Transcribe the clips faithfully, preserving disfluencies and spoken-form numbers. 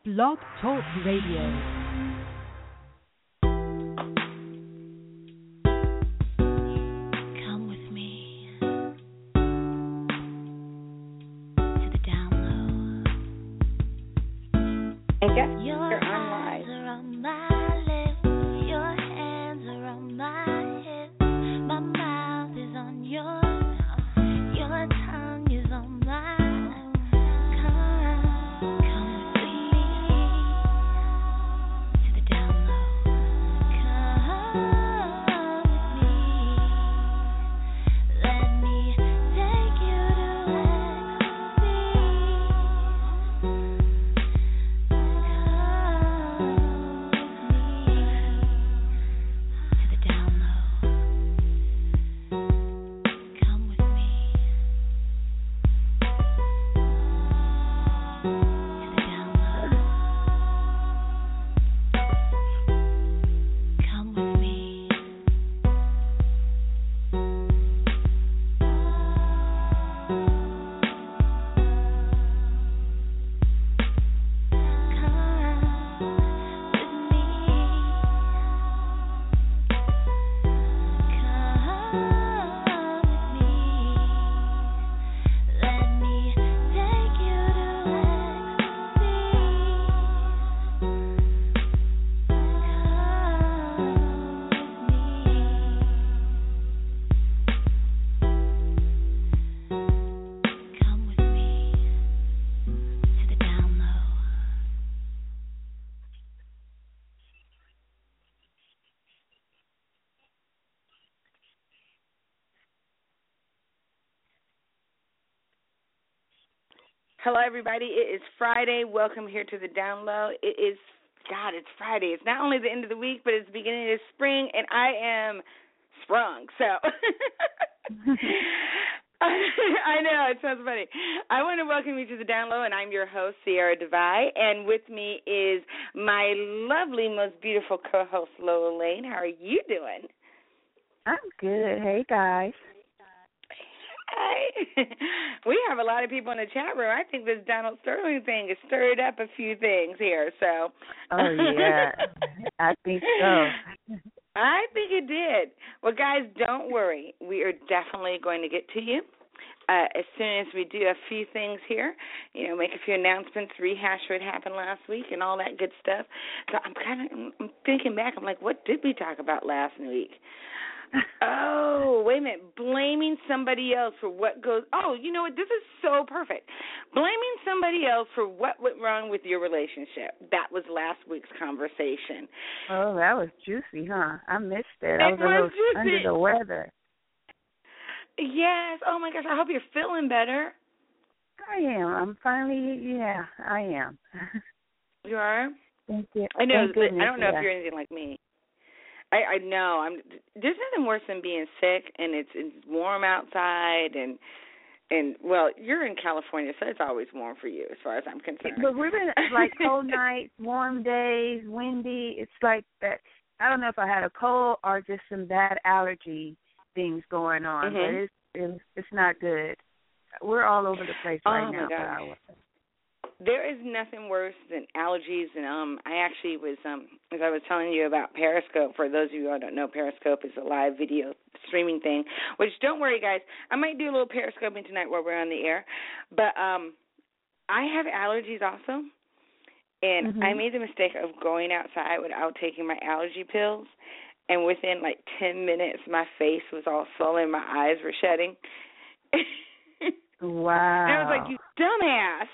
Blog Talk Radio. Hello, everybody. It is Friday. Welcome here to the Down Low. It is, God, it's Friday. It's not only the end of the week, but it's the beginning of spring, and I am sprung. So, I know, it sounds funny. I want to welcome you to the Down Low, and I'm your host, Sierra Devine, and with me is my lovely, most beautiful co-host, Lola Lane. How are you doing? I'm good. Hey, guys. Hi. We have a lot of people in the chat room. I think this Donald Sterling thing has stirred up a few things here. So. Oh, yeah. I think so. I think it did. Well, guys, don't worry. We are definitely going to get to you. Uh, as soon as we do a few things here, you know, make a few announcements, rehash what happened last week and all that good stuff. So I'm kind of I'm thinking back. I'm like, what did we talk about last week? Oh, wait a minute. Blaming somebody else for what goes. Oh, you know what? This is so perfect. Blaming somebody else for what went wrong with your relationship. That was last week's conversation. Oh, that was juicy, huh? I missed it. It I was, was a little juicy. under the weather. Yes. Oh, my gosh. I hope you're feeling better. I am. I'm finally, yeah, I am. You are? Thank you. I know. Thank goodness, I don't know yeah. if you're anything like me. I, I know. I'm. There's nothing worse than being sick, and it's, it's warm outside, and and well, you're in California, so it's always warm for you, as far as I'm concerned. But we've been like cold nights, warm days, windy. It's like that. I don't know if I had a cold or just some bad allergy things going on, mm-hmm. but it's, it's it's not good. We're all over the place right oh now. My gosh. There is nothing worse than allergies, and um, I actually was, um, as I was telling you about Periscope, for those of you who don't know, Periscope is a live video streaming thing, which don't worry, guys, I might do a little Periscoping tonight while we're on the air, but um, I have allergies also, and mm-hmm. I made the mistake of going outside without taking my allergy pills, and within like ten minutes, my face was all swollen, my eyes were shedding. Wow. And I was like, you dumbass.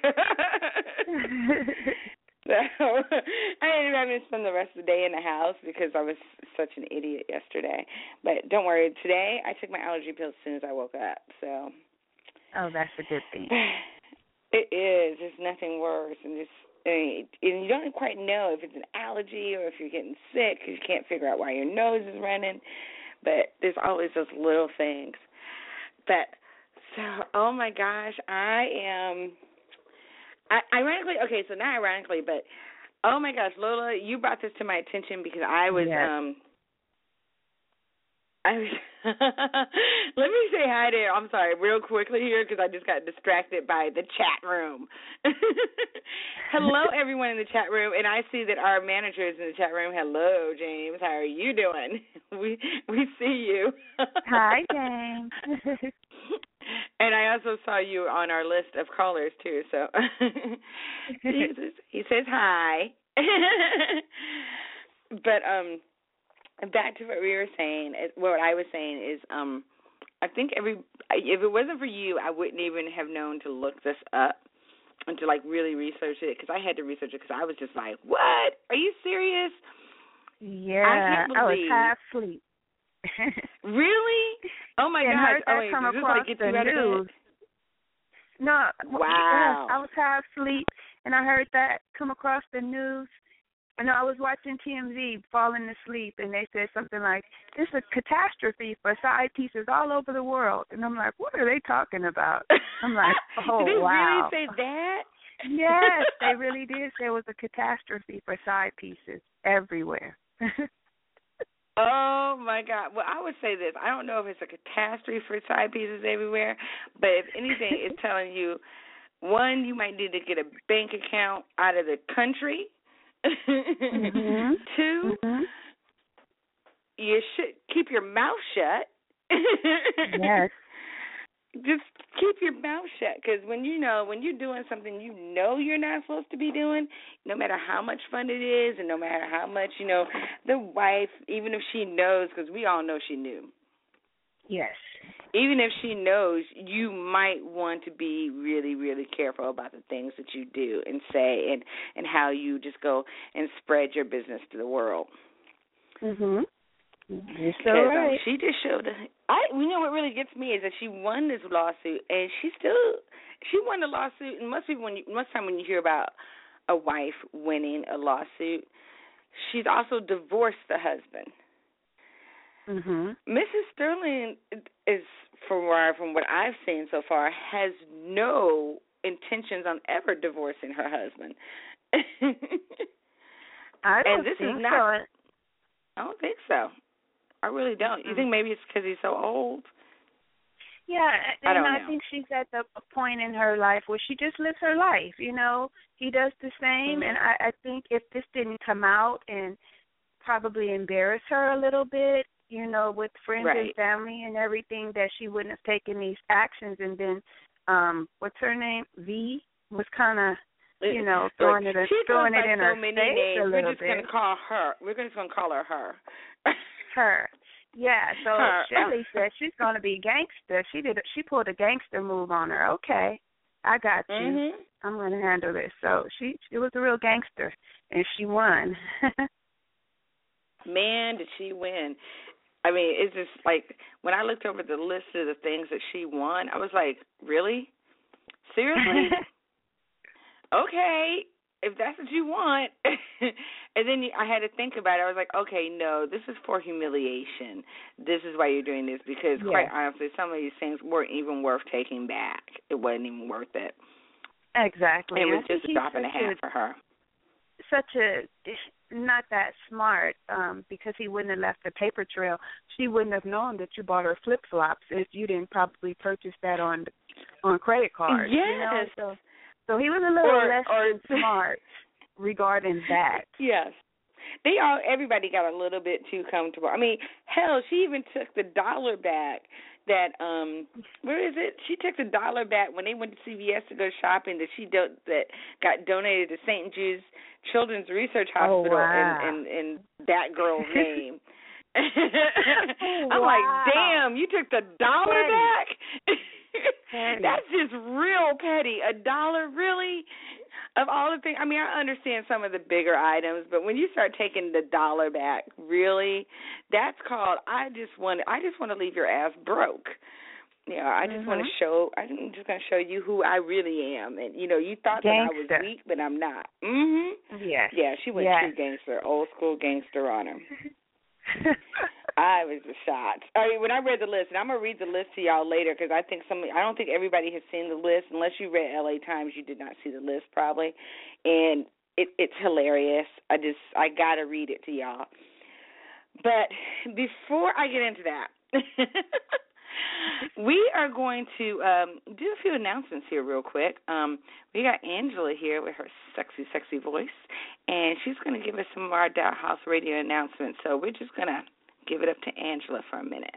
So I ended up having to spend the rest of the day in the house because I was such an idiot yesterday. But don't worry, today I took my allergy pills as soon as I woke up. So. Oh, that's a good thing. It is. There's nothing worse. And just I mean, and you don't quite know if it's an allergy or if you're getting sick because you can't figure out why your nose is running. But there's always those little things. But So, oh my gosh, I am, I, ironically, okay, so not ironically, but, oh my gosh, Lola, you brought this to my attention because I was, yes. um, I was, let me say hi to, I'm sorry, real quickly here because I just got distracted by the chat room. hello, everyone in the chat room. And I see that our manager is in the chat room. Hello, James. How are you doing? We we see you. Hi, James. And I also saw you on our list of callers, too. So he, says, he says hi. But um, back to what we were saying, what I was saying is um, I think every if it wasn't for you, I wouldn't even have known to look this up and to, like, really research it, because I had to research it because I was just like, what? Are you serious? Yeah, I can't believe. I was half asleep. Really? Oh, my and gosh. heard that oh, wait, come does this, across like, get the you out news. of bed? No, wow. Yes, I was half asleep, and I heard that come across the news. And I was watching T M Z, falling asleep, and they said something like, "It's a catastrophe for side pieces all over the world." And I'm like, "What are they talking about?" I'm like, "Oh, did they wow." really say that? Yes, they really did say it was a catastrophe for side pieces everywhere. Oh, my God. Well, I would say this. I don't know if it's a catastrophe for side pieces everywhere, but if anything, it's telling you, one, you might need to get a bank account out of the country. Mm-hmm. Two, mm-hmm. you should keep your mouth shut. Yes. Just keep your mouth shut, because when you know, when you're doing something you know you're not supposed to be doing, no matter how much fun it is and no matter how much, you know, the wife, even if she knows, because we all know she knew. Yes. Even if she knows, you might want to be really, really careful about the things that you do and say and, and how you just go and spread your business to the world. Mm-hmm. You're so Because right. um, she just showed. I, you know, what really gets me is that she won this lawsuit, and she still she won the lawsuit. And most people, when you, most time when you hear about a wife winning a lawsuit, she's also divorced the husband. Mhm. Missus Sterling is, from where, from what I've seen so far, has no intentions on ever divorcing her husband. I don't and this think is not. so. I don't think so. I really don't. You think maybe it's because he's so old? Yeah, and I don't I know. think she's at the point in her life where she just lives her life. You know, he does the same, Mm-hmm. and I, I think if this didn't come out and probably embarrass her a little bit, you know, with friends right. and family and everything, that she wouldn't have taken these actions. And then, um, what's her name? V was kind of, you know, throwing it, she throwing it by in so her many face names. a little We're just bit. gonna call her. We're just gonna call her her. Her. Yeah, so her. Shelley said she's going to be gangster. She did. She pulled a gangster move on her. Okay, I got you. Mm-hmm. I'm going to handle this. So she, she was a real gangster, and she won. Man, did she win. I mean, it's just like, when I looked over the list of the things that she won, I was like, really? Seriously? Okay, if that's what you want. And then I had to think about it. I was like, okay, no, this is for humiliation. This is why you're doing this, because yes. quite honestly, some of these things weren't even worth taking back. It wasn't even worth it. Exactly. It was I just a drop and a half a, for her. Such a, not that smart, um, because he wouldn't have left a paper trail. She wouldn't have known that you bought her flip-flops if you didn't probably purchase that on on credit cards. Yes. You know? So, so he was a little or, less or, than smart regarding that. Yes. They all, everybody got a little bit too comfortable. I mean, hell, she even took the dollar back that, um, where is it? She took the dollar back when they went to C V S to go shopping that she do, that got donated to Saint Jude's Children's Research Hospital oh, wow. in, in, in that girl's name. oh, I'm wow. like, damn, you took the dollar petty. back? Petty. That's just real petty. A dollar, really? Of all the things, I mean, I understand some of the bigger items, but when you start taking the dollar back, really, that's called, I just want, I just want to leave your ass broke. You know, I just mm-hmm. want to show, I'm just going to show you who I really am. And, you know, you thought gangster. that I was weak, but I'm not. Mm-hmm. Yes. Yeah, she went yes. true gangster, old school gangster on her. I was shocked. I mean, when I read the list, and I'm going to read the list to y'all later because I think some, I don't think everybody has seen the list. Unless you read L A Times, you did not see the list probably. And it, it's hilarious. I just, I got to read it to y'all. But before I get into that, We are going to um, do a few announcements here real quick. Um, we got Angela here with her sexy, sexy voice, and she's going to give us some of our Doll House Radio announcements. So we're just going to give it up to Angela for a minute.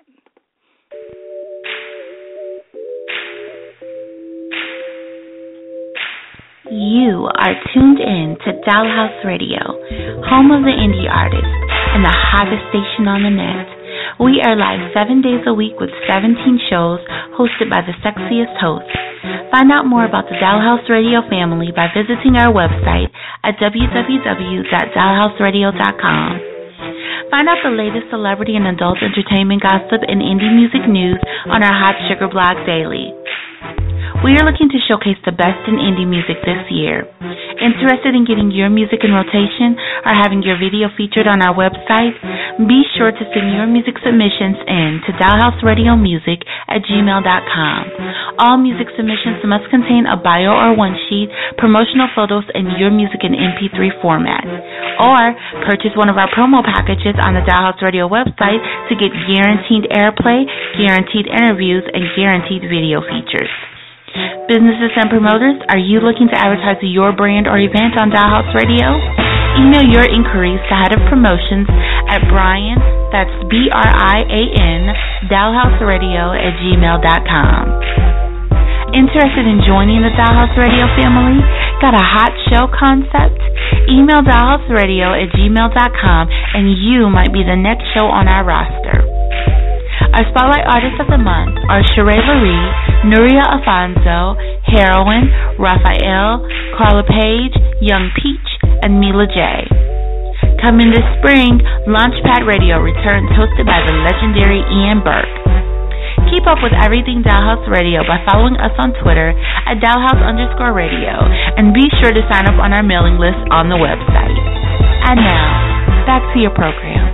You are tuned in to Doll House Radio, home of the indie artist and the hottest station on the net. We are live seven days a week with seventeen shows hosted by the sexiest hosts. Find out more about the Doll House Radio family by visiting our website at w w w dot doll house radio dot com. Find out the latest celebrity and adult entertainment gossip and indie music news on our Hot Sugar blog daily. We are looking to showcase the best in indie music this year. Interested in getting your music in rotation or having your video featured on our website? Be sure to send your music submissions in to dollhouseradiomusic at gmail dot com. All music submissions must contain a bio or one sheet, promotional photos, and your music in M P three format. Or purchase one of our promo packages on the Dollhouse Radio website to get guaranteed airplay, guaranteed interviews, and guaranteed video features. Businesses and promoters, are you looking to advertise your brand or event on Dollhouse Radio? Email your inquiries to Head of Promotions at Brian, that's B R I A N, dollhouseradio at gmail dot com. Interested in joining the Dollhouse Radio family? Got a hot show concept? Email dollhouseradio at gmail dot com and you might be the next show on our roster. Our Spotlight Artists of the Month are Sheree Marie, Nuria Afonso, Heroin, Raphael, Carla Page, Young Peach, and Mila J. Coming this spring, Launchpad Radio returns hosted by the legendary Ian Burke. Keep up with everything Dollhouse Radio by following us on Twitter at Dollhouse underscore radio, and be sure to sign up on our mailing list on the website. And now, back to your program.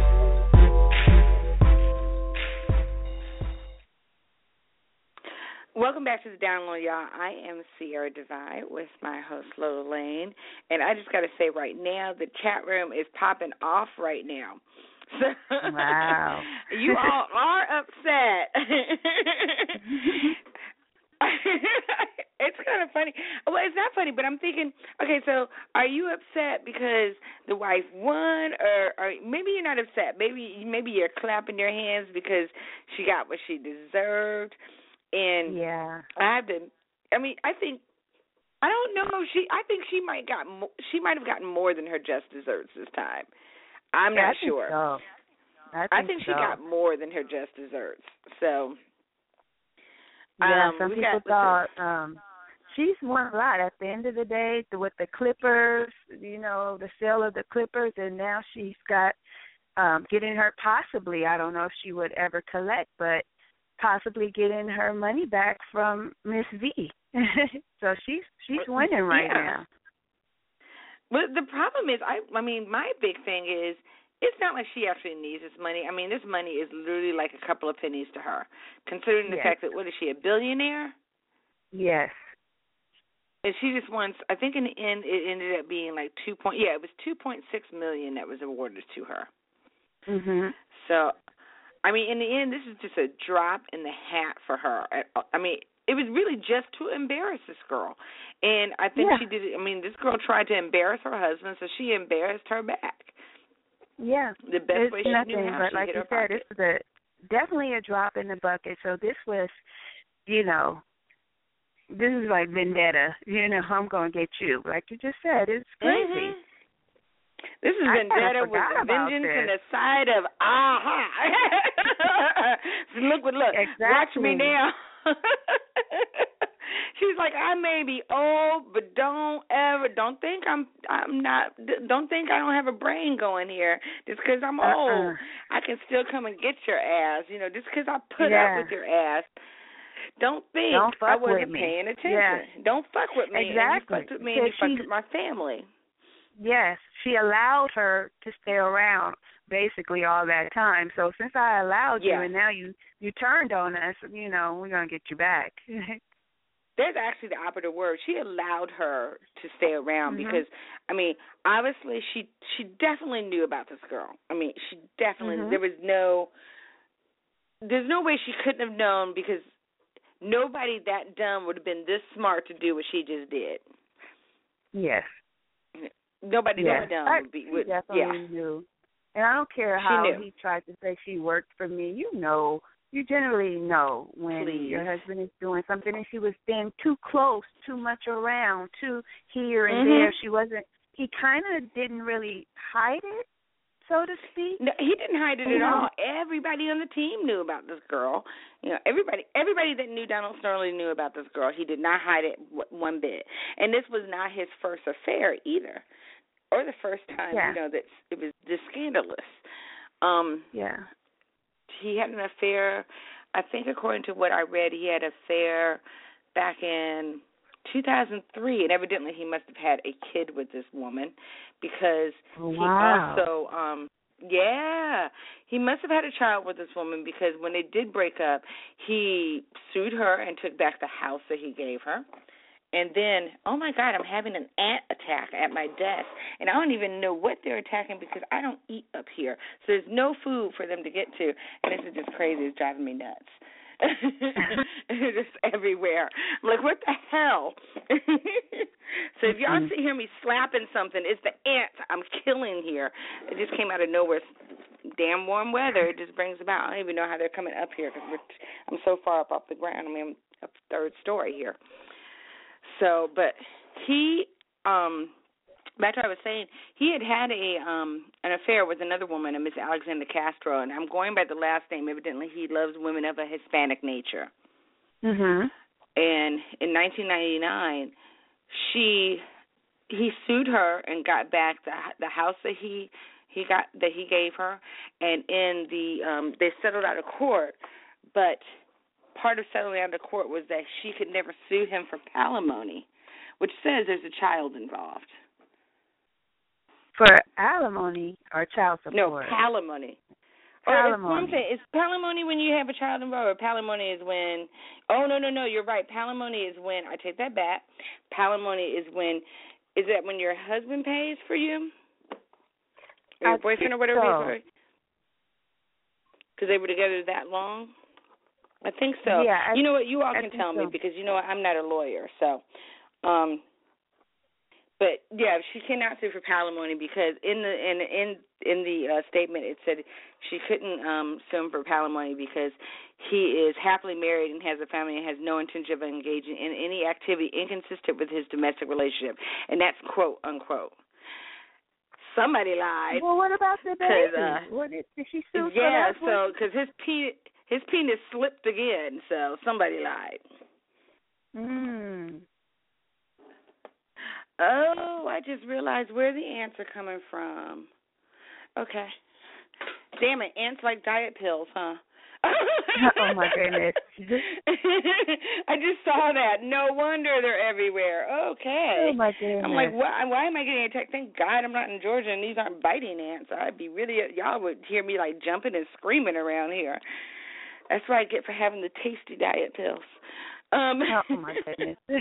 Welcome back to the Download, y'all. I am Sierra Divide with my host, Lola Lane. And I just got to say right now, the chat room is popping off right now. So wow. You all are upset. It's kind of funny. Well, it's not funny, but I'm thinking, okay, so are you upset because the wife won, or, or maybe you're not upset. Maybe, maybe you're clapping your hands because she got what she deserved. And yeah, I have to. I mean, I think I don't know. She, I think she might got. Mo- she might have gotten more than her just desserts this time. I'm yeah, not I sure. Think so. I think, I think so. she got more than her just desserts. So yeah, um, some we people got, thought um, she's won a lot. At the end of the day, with the Clippers, you know, the sale of the Clippers, and now she's got um, getting her possibly. I don't know if she would ever collect, but. Possibly getting her money back from Miss V. So she's she's winning right yeah. now. But the problem is, I I mean, my big thing is, it's not like she actually needs this money. I mean, this money is literally like a couple of pennies to her, considering the yes. fact that, what is she, a billionaire? Yes. And she just wants, I think in the end it ended up being like two point, yeah, it was two point six million that was awarded to her. Mhm. So. I mean, in the end, this is just a drop in the hat for her. I mean, it was really just to embarrass this girl. And I think yeah. she did it. I mean, this girl tried to embarrass her husband, so she embarrassed her back. Yeah. The best it's way she nothing, knew how. But she like hit you her said, pocket. this is a, definitely a drop in the bucket. So this was, you know, this is like vendetta. You know, I'm going to get you. Like you just said, it's crazy. Mm-hmm. This is I vendetta with vengeance and a side of aha. So look, look, exactly. Watch me now. She's like, I may be old, but don't ever, don't think I'm, I'm not, don't think I don't have a brain going here. Just because I'm uh-uh. old, I can still come and get your ass. You know, just because I put yeah. up with your ass. Don't think don't fuck I wasn't with me. paying attention. Yeah. Don't fuck with me. Exactly. And you fucked with me and you she, fucked with my family. Yes, she allowed her to stay around basically all that time. So since I allowed yeah. you and now you, you turned on us, you know, we're going to get you back. There's actually the operative word. She allowed her to stay around mm-hmm. because, I mean, obviously she she definitely knew about this girl. I mean, she definitely, mm-hmm. there was no, there's no way she couldn't have known, because nobody that dumb would have been this smart to do what she just did. Yes. Nobody yes. that dumb I, would be. Would, definitely yeah. knew. And I don't care how knew. he tried to say she worked for me. You know, you generally know when Please. your husband is doing something, and she was being too close, too much around, too here and mm-hmm. there. She wasn't. He kind of didn't really hide it, so to speak. No, he didn't hide it at all. Everybody on the team knew about this girl. You know, everybody, everybody that knew Donald Sterling knew about this girl. He did not hide it one bit. And this was not his first affair either, or the first time. Yeah. You know, that it was this scandalous. Um, yeah. He had an affair. I think, according to what I read, he had an affair back in two thousand three, and evidently he must have had a kid with this woman, because wow. he also, um, yeah, he must have had a child with this woman, because when they did break up, he sued her and took back the house that he gave her. And then, oh, my God, I'm having an ant attack at my desk, and I don't even know what they're attacking, because I don't eat up here. So there's no food for them to get to, and this is just crazy. It's driving me nuts. It's just everywhere. I'm like, what the hell? So if y'all see hear me slapping something, it's the ants I'm killing here. It just came out of nowhere. Damn warm weather. It just brings about. I don't even know how they're coming up here, because we're t- I'm so far up off the ground. I mean, I'm up third story here. So, but he, um, back to what I was saying, he had had a um, an affair with another woman, a Miss Alexandra Castro, and I'm going by the last name. Evidently, he loves women of a Hispanic nature. Mhm. And in nineteen ninety-nine, she he sued her and got back the the house that he he got that he gave her, and in the um, they settled out of court, but part of settling out of court was that she could never sue him for palimony, which says there's a child involved. For alimony or child support? No, palimony. Palimony. Or is palimony when you have a child involved, or palimony is when, oh, no, no, no, you're right. Palimony is when, I take that back. Palimony is when, is that when your husband pays for you? Or your I boyfriend or whatever so. it is? Because they were together that long? I think so. Yeah, I, you know what? You all I can tell so. me, because you know what? I'm not a lawyer. So, um, but yeah, she cannot sue for palimony, because in the in in in the uh, statement it said she couldn't um, sue him for palimony because he is happily married and has a family and has no intention of engaging in any activity inconsistent with his domestic relationship, and that's quote unquote. Somebody lied. Well, what about the baby? Uh, what did, did she sue yeah, for that? so because his penis. His penis slipped again, so somebody lied. Mm. Oh, I just realized where the ants are coming from. Okay. Damn it, ants like diet pills, huh? Oh, my goodness. I just saw that. No wonder they're everywhere. Okay. Oh, my goodness. I'm like, why, why am I getting attacked? Thank God I'm not in Georgia and these aren't biting ants. I'd be really, y'all would hear me, like, jumping and screaming around here. That's what I get for having the tasty diet pills. Um, oh, my goodness. You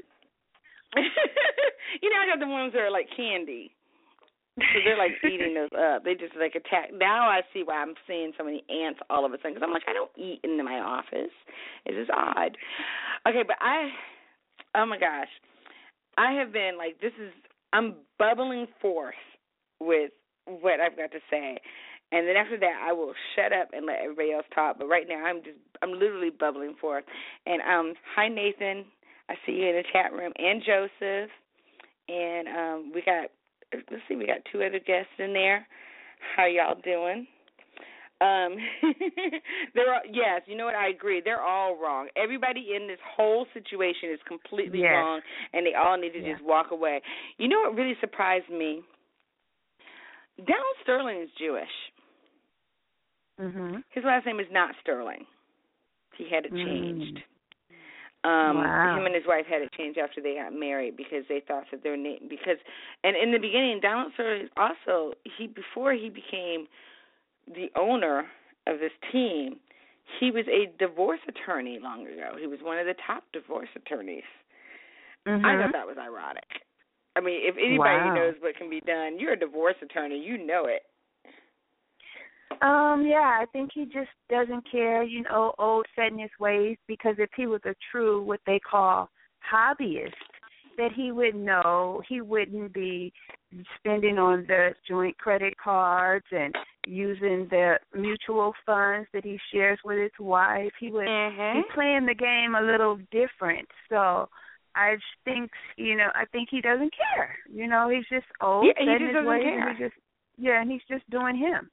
know, I got the ones that are like candy. So they're like eating those up. They just like attack. Now I see why I'm seeing so many ants all of a sudden, because I'm like, I don't eat in my office. It's just odd. Okay, but I, oh my gosh. I have been like, this is, I'm bubbling forth with what I've got to say. And then after that, I will shut up and let everybody else talk. But right now, I'm just, I'm literally bubbling forth. And um, hi, Nathan. I see you in the chat room. And Joseph. And um, we got, let's see, we got two other guests in there. How y'all doing? Um, they're all, yes, you know what? I agree. They're all wrong. Everybody in this whole situation is completely yes. wrong, and they all need to yeah. just walk away. You know what really surprised me? Donald Sterling is Jewish. Mm-hmm. His last name is not Sterling. He had it changed. Mm. Um, wow. Him and his wife had it changed after they got married because they thought that their name because and in the beginning Donald Sterling also he before he became the owner of this team, he was a divorce attorney long ago. He was one of the top divorce attorneys. Mm-hmm. I thought that was ironic. I mean, if anybody wow. knows what can be done, you're a divorce attorney. You know it. Um, yeah, I think he just doesn't care, you know, old set in his ways, because if he was a true, what they call hobbyist, that he would know, he wouldn't be spending on the joint credit cards and using the mutual funds that he shares with his wife. He would mm-hmm. be playing the game a little different. So I just think, you know, I think he doesn't care. You know, he's just old, yeah, set he in just his doesn't ways, care. and he just, yeah, and he's just doing him.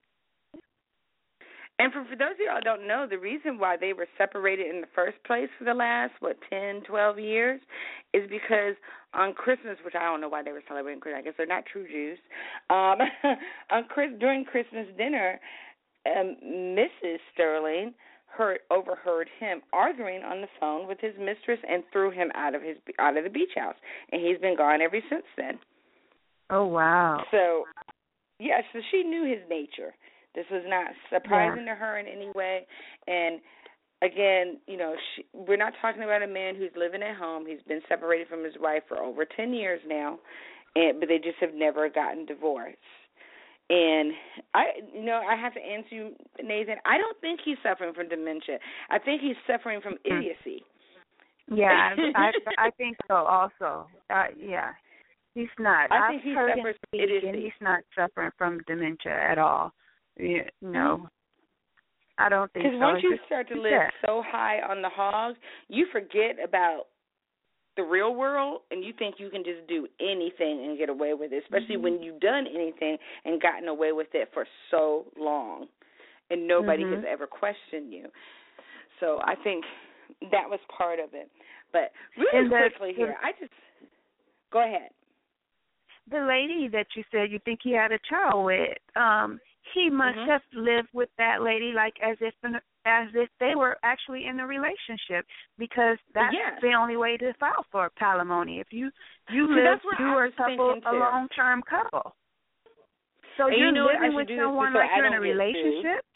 And for, for those of y'all who don't know, the reason why they were separated in the first place for the last, what, ten, twelve years is because on Christmas, which I don't know why they were celebrating Christmas, I guess they're not true Jews, um, on Chris, during Christmas dinner, um, Missus Sterling heard, overheard him arguing on the phone with his mistress and threw him out of his out of the beach house. And he's been gone ever since then. Oh, wow. So, yeah, so she knew his nature. This was not surprising yeah. to her in any way. And, again, you know, she, we're not talking about a man who's living at home. He's been separated from his wife for over ten years now, and but they just have never gotten divorced. And, I, you know, I have to answer you, Nathan, I don't think he's suffering from dementia. I think he's suffering from idiocy. Yeah, I I think so also. Uh, yeah. He's not. I I've think he heard suffers him from speak, idiocy. and he's not suffering from dementia at all. Yeah, no, mm-hmm. I don't think so. Because once it's you just, start to live so high on the hog, you forget about the real world, and you think you can just do anything and get away with it, especially mm-hmm. when you've done anything and gotten away with it for so long, and nobody mm-hmm. has ever questioned you. So I think that was part of it. But really the, quickly the, here, I just – go ahead. The lady that you said you think he had a child with, um, he must mm-hmm. have lived with that lady like as if as if they were actually in a relationship, because that's yes. the only way to file for palimony. If you you See, live, you are a couple, a long term couple. So and you're you know living with someone like you're in a relationship.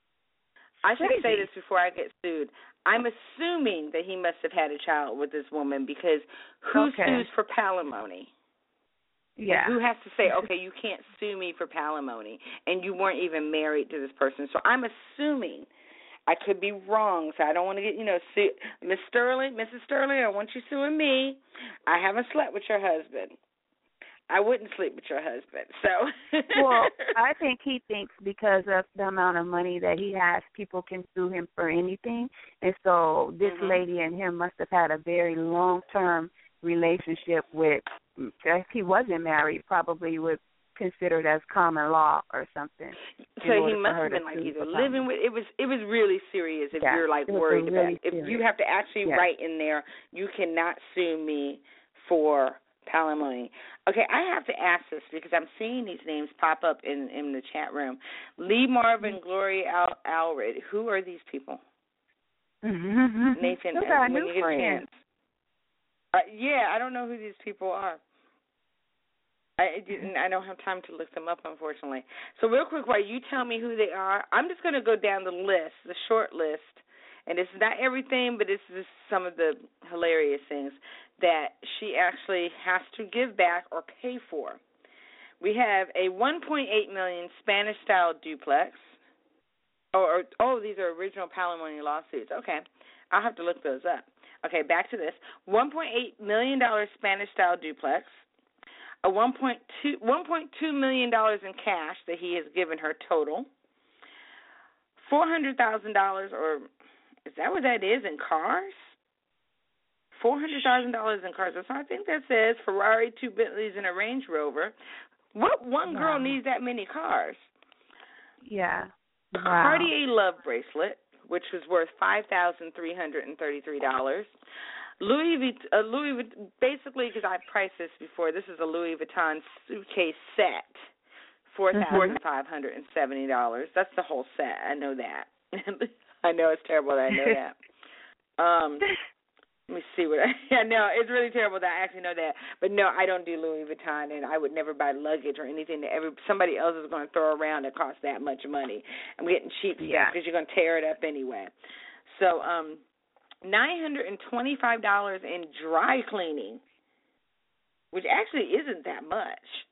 I should Crazy. say this before I get sued. I'm assuming that he must have had a child with this woman, because who okay. sues for palimony? Yeah. And who has to say, okay, you can't sue me for palimony, and you weren't even married to this person? So I'm assuming. I could be wrong, so I don't want to get, you know, sue. Miss Sterling, Missus Sterling, I want you suing me. I haven't slept with your husband. I wouldn't sleep with your husband. So. Well, I think he thinks because of the amount of money that he has, people can sue him for anything. And so this mm-hmm. lady and him must have had a very long-term relationship with, if he wasn't married, probably would considered as common law or something. So he must have been like either living with, it was it was really serious if yeah, you're like worried really about it. If you have to actually yeah. write in there, you cannot sue me for palimony. Okay, I have to ask this because I'm seeing these names pop up in, in the chat room. Lee Marvin, mm-hmm. Gloria Al- Allred, who are these people? Mm-hmm. Nathan, Those uh, are when new you get friends. a chance. Uh, yeah, I don't know who these people are. I didn't. I don't have time to look them up, unfortunately. So real quick, while you tell me who they are, I'm just going to go down the list, the short list, and it's not everything, but it's just some of the hilarious things that she actually has to give back or pay for. We have a one point eight million dollars Spanish-style duplex. Or, or oh, these are original palimony lawsuits. Okay, I'll have to look those up. Okay, back to this: one point eight million dollars Spanish-style duplex. A one point two million dollars in cash that he has given her total, four hundred thousand dollars, or is that what that is, in cars? four hundred thousand dollars in cars. So I think that says Ferrari, two Bentleys, and a Range Rover. What one wow. girl needs that many cars? Yeah. A wow. Cartier love bracelet, which was worth five thousand three hundred thirty-three dollars. Louis Vuitton, uh, Louis Vuitton, basically, because I've priced this before, this is a Louis Vuitton suitcase set, four thousand five hundred seventy dollars. That's the whole set. I know that. I know it's terrible that I know that. Um, let me see what I, I know. It's really terrible that I actually know that. But, no, I don't do Louis Vuitton, and I would never buy luggage or anything that every, somebody else is going to throw around that costs that much money. I'm getting cheap yeah. stuff because you're going to tear it up anyway. So, um, nine hundred twenty-five dollars in dry cleaning, which actually isn't that much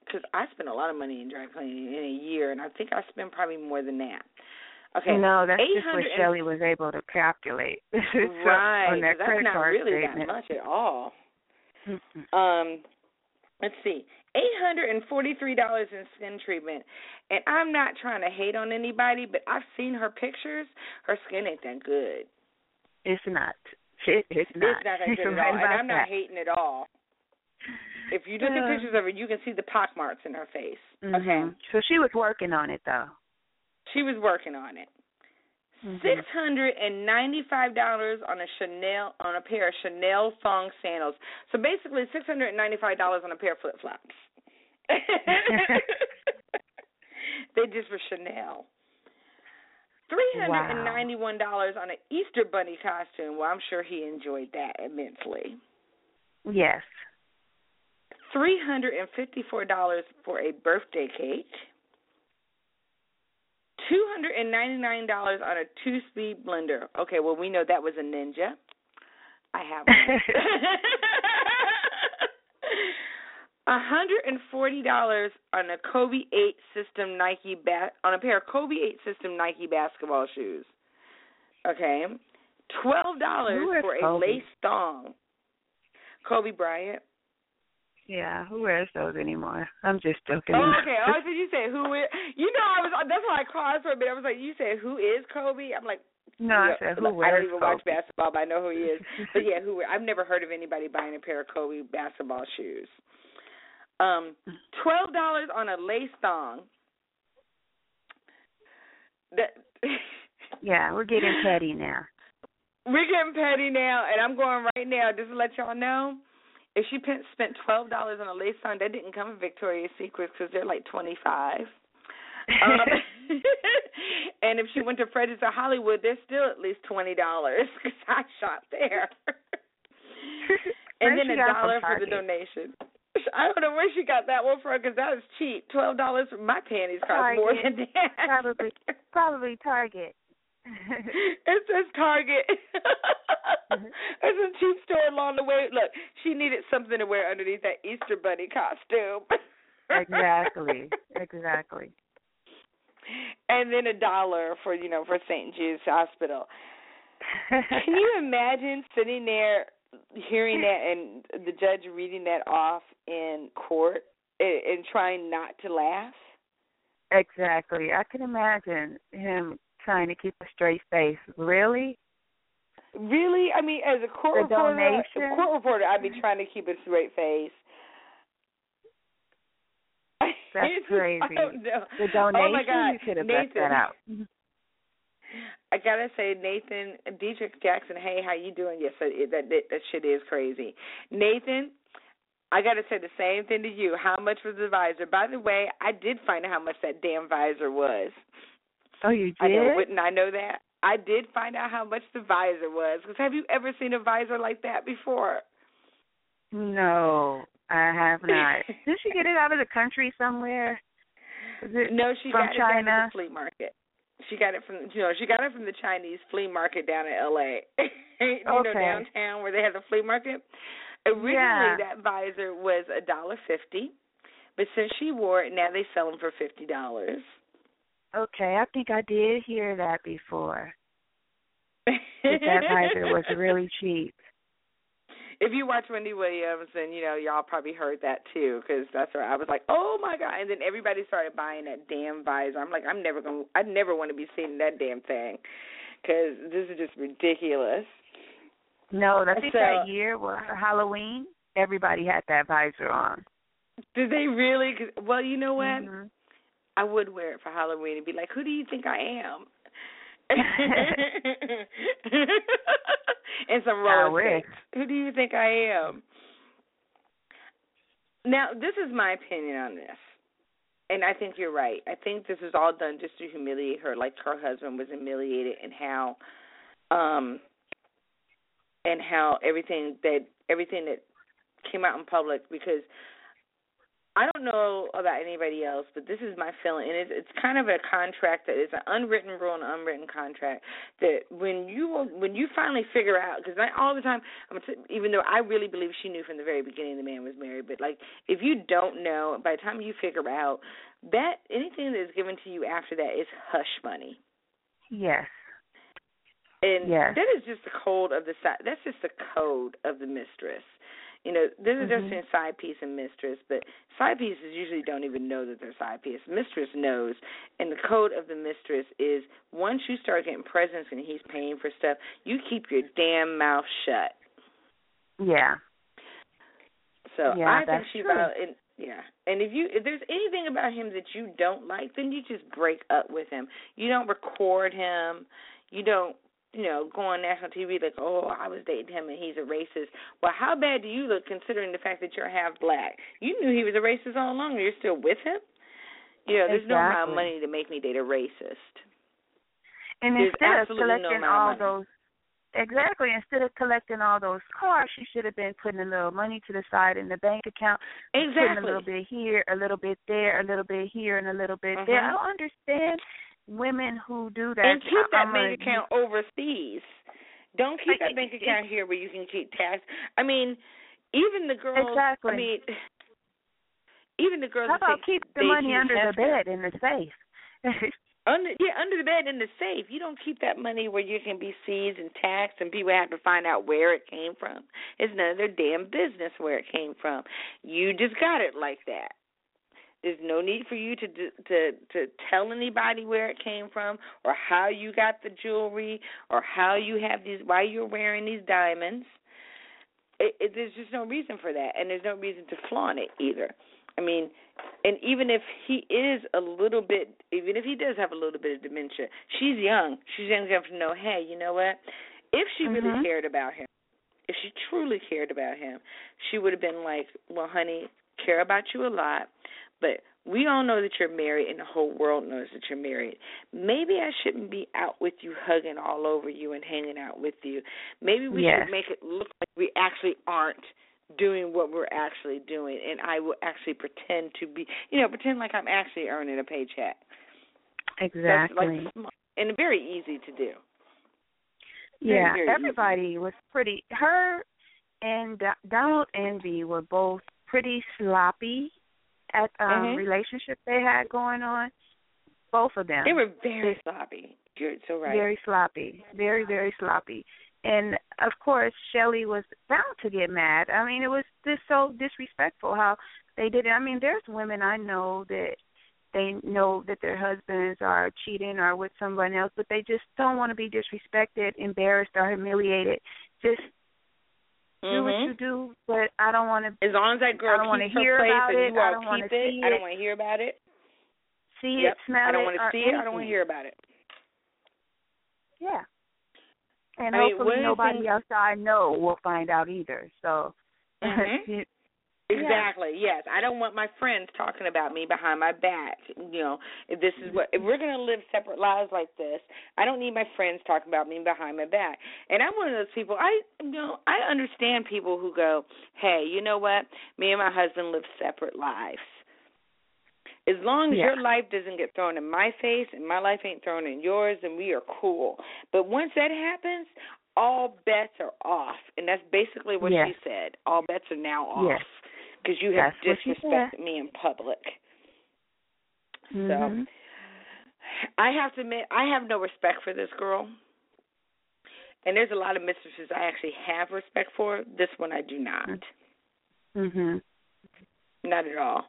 because I spent a lot of money in dry cleaning in a year, and I think I spent probably more than that. Okay. No, that's just what Shelley was able to calculate. So, right. on that that's credit not card really statement. that much at all. um, let's see. eight hundred forty-three dollars in skin treatment. And I'm not trying to hate on anybody, but I've seen her pictures. Her skin ain't that good. It's not. It, it's not. It's not that good at right all. And I'm not that. hating at all. If you look yeah. at pictures of her, you can see the pock marks in her face. Mm-hmm. Okay. So she was working on it, though. She was working on it. Mm-hmm. Six hundred and ninety-five dollars on a Chanel on a pair of Chanel thong sandals. So basically, six hundred and ninety-five dollars on a pair of flip flops. They just were Chanel. Three hundred and ninety-one dollars wow. on an Easter bunny costume. Well, I'm sure he enjoyed that immensely. Yes. Three hundred and fifty-four dollars for a birthday cake. Two hundred and ninety-nine dollars on a two-speed blender. Okay, well, we know that was a Ninja. I have one. one hundred forty dollars on a Kobe eight system Nike ba- on a pair of Kobe eight system Nike basketball shoes. Okay, twelve dollars for a Kobe? lace thong. Kobe Bryant. Yeah, who wears those anymore? I'm just joking. Oh, okay. Oh, did you say who is? You know, I was. That's why I paused for a minute. I was like, you said who is Kobe? I'm like, no, I said who wears I don't even Kobe? watch basketball, but I know who he is. But yeah, who? I've never heard of anybody buying a pair of Kobe basketball shoes. Um, twelve dollars on a lace thong. That. Yeah, we're getting petty now. We're getting petty now, and I'm going right now just to let y'all know. If she spent twelve dollars on a lace thong, that didn't come from Victoria's Secret because they're like twenty-five dollars. Um, and if she went to Freddy's or Hollywood, they're still at least twenty dollars because I shop there. And then a dollar for the donation. I don't know where she got that one from because that is cheap. twelve dollars for my panties cost Target. more than that. Probably, probably Target. It says Target. There's a cheap store along the way. Look, she needed something to wear underneath that Easter bunny costume. Exactly, exactly. And then a dollar for, you know, for Saint Jude's Hospital. Can you imagine sitting there hearing that and the judge reading that off in court and, and trying not to laugh? Exactly. I can imagine him trying to keep a straight face. Really? Really? I mean, as a court the reporter, donation? a court reporter, I'd be trying to keep a straight face. That's crazy. I don't know. The donation, oh my God. you could have Nathan, left that out. I gotta say, Nathan, Dietrich Jackson, hey, how you doing? Yes, that, that that shit is crazy. Nathan, I gotta say the same thing to you. How much was the visor? By the way, I did find out how much that damn visor was. Oh, you did? I know, wouldn't I know that? I did find out how much the visor was. Because have you ever seen a visor like that before? No, I have not. Did she get it out of the country somewhere? Was it no, she from got China? it out of the flea market. She got it from you know she got it from the Chinese flea market down in L A you know, okay. downtown where they have the flea market. Originally, yeah. that visor was a dollar fifty, but since she wore it, now they sell them for fifty dollars. Okay, I think I did hear that before. That, that visor was really cheap. If you watch Wendy Williams, then, you know, y'all probably heard that, too, because that's where I was like, oh, my God. And then everybody started buying that damn visor. I'm like, I'm never going to, I never want to be seeing that damn thing because this is just ridiculous. No, I think so, that year was for Halloween. Everybody had that visor on. Did they really? Well, you know what? Mm-hmm. I would wear it for Halloween and be like, who do you think I am? And some roller skates. Who do you think I am? Now, this is my opinion on this, and I think you're right. I think this is all done just to humiliate her, like her husband was humiliated, and how, um, and how everything that everything that came out in public. Because I don't know about anybody else, but this is my feeling, and it's, it's kind of a contract that is an unwritten rule and unwritten contract that when you when you finally figure out, because all the time, I'm t- even though I really believe she knew from the very beginning the man was married, but like if you don't know, by the time you figure out that anything that is given to you after that is hush money. Yes. And yes. that is just the code of the side. That's just the code of the mistress. You know, there's a difference mm-hmm. between side piece and mistress, but side pieces usually don't even know that they're side piece. Mistress knows, and the code of the mistress is once you start getting presents and he's paying for stuff, you keep your damn mouth shut. Yeah. So yeah, I that's think she true. about and yeah. And if you if there's anything about him that you don't like, then you just break up with him. You don't record him. You don't. You know, go on national T V like, oh, I was dating him and he's a racist. Well, how bad do you look considering the fact that you're half black? You knew he was a racist all along and you're still with him? You know, there's exactly. no amount of money to make me date a racist. And there's instead of collecting no all of those, exactly, instead of collecting all those cars, she should have been putting a little money to the side in the bank account. Exactly. Putting a little bit here, a little bit there, a little bit here, and a little bit mm-hmm. there. I don't understand women who do that. And keep that I'm bank a, account overseas. Don't keep like, that bank it, account here where you can keep tax. I mean, even the girls. Exactly. I mean, even the girls. How about keep the money under the bed in the safe? under yeah, under the bed in the safe. You don't keep that money where you can be seized and taxed, and people have to find out where it came from. It's none of their damn business where it came from. You just got it like that. There's no need for you to to to tell anybody where it came from or how you got the jewelry or how you have these, why you're wearing these diamonds. It, it, there's just no reason for that, and there's no reason to flaunt it either. I mean, and even if he is a little bit, even if he does have a little bit of dementia, she's young. She's young enough to know, hey, you know what? If she mm-hmm. really cared about him, if she truly cared about him, she would have been like, well, honey, care about you a lot. But we all know that you're married, and the whole world knows that you're married. Maybe I shouldn't be out with you, hugging all over you and hanging out with you. Maybe we yes. should make it look like we actually aren't doing what we're actually doing, and I will actually pretend to be, you know, pretend like I'm actually earning a paycheck. Exactly. That's like, and very easy to do. Very, yeah, very everybody easy. was pretty, her and Donald Envy were both pretty sloppy at um mm-hmm. relationship they had going on. Both of them. They were very they, sloppy. You're so right. Very sloppy. Very, very sloppy. And, of course, Shelley was bound to get mad. I mean, it was just so disrespectful how they did it. I mean, there's women I know that they know that their husbands are cheating or with someone else, but they just don't want to be disrespected, embarrassed, or humiliated. Just mm-hmm. do what you do, but I don't want to. As long as that girl keeps her hear place about and it, you I all don't keep see it, it, I don't want to hear about it. See yep. it, smell it. I don't want to see anything. it. I don't want to hear about it. Yeah. And I hopefully mean, nobody things... else I know will find out either. So. Mm-hmm. Exactly. Yes, I don't want my friends talking about me behind my back. You know, if this is what if we're going to live separate lives like this, I don't need my friends talking about me behind my back. And I'm one of those people. I you know I understand people who go, hey, you know what? Me and my husband live separate lives. As long as yeah. your life doesn't get thrown in my face and my life ain't thrown in yours, then we are cool. But once that happens, all bets are off. And that's basically what yes. she said. All bets are now off. Yes. Because you have that's disrespected me in public. Mm-hmm. So I have to admit, I have no respect for this girl. And there's a lot of mistresses I actually have respect for. This one I do not. Mm-hmm. Not at all.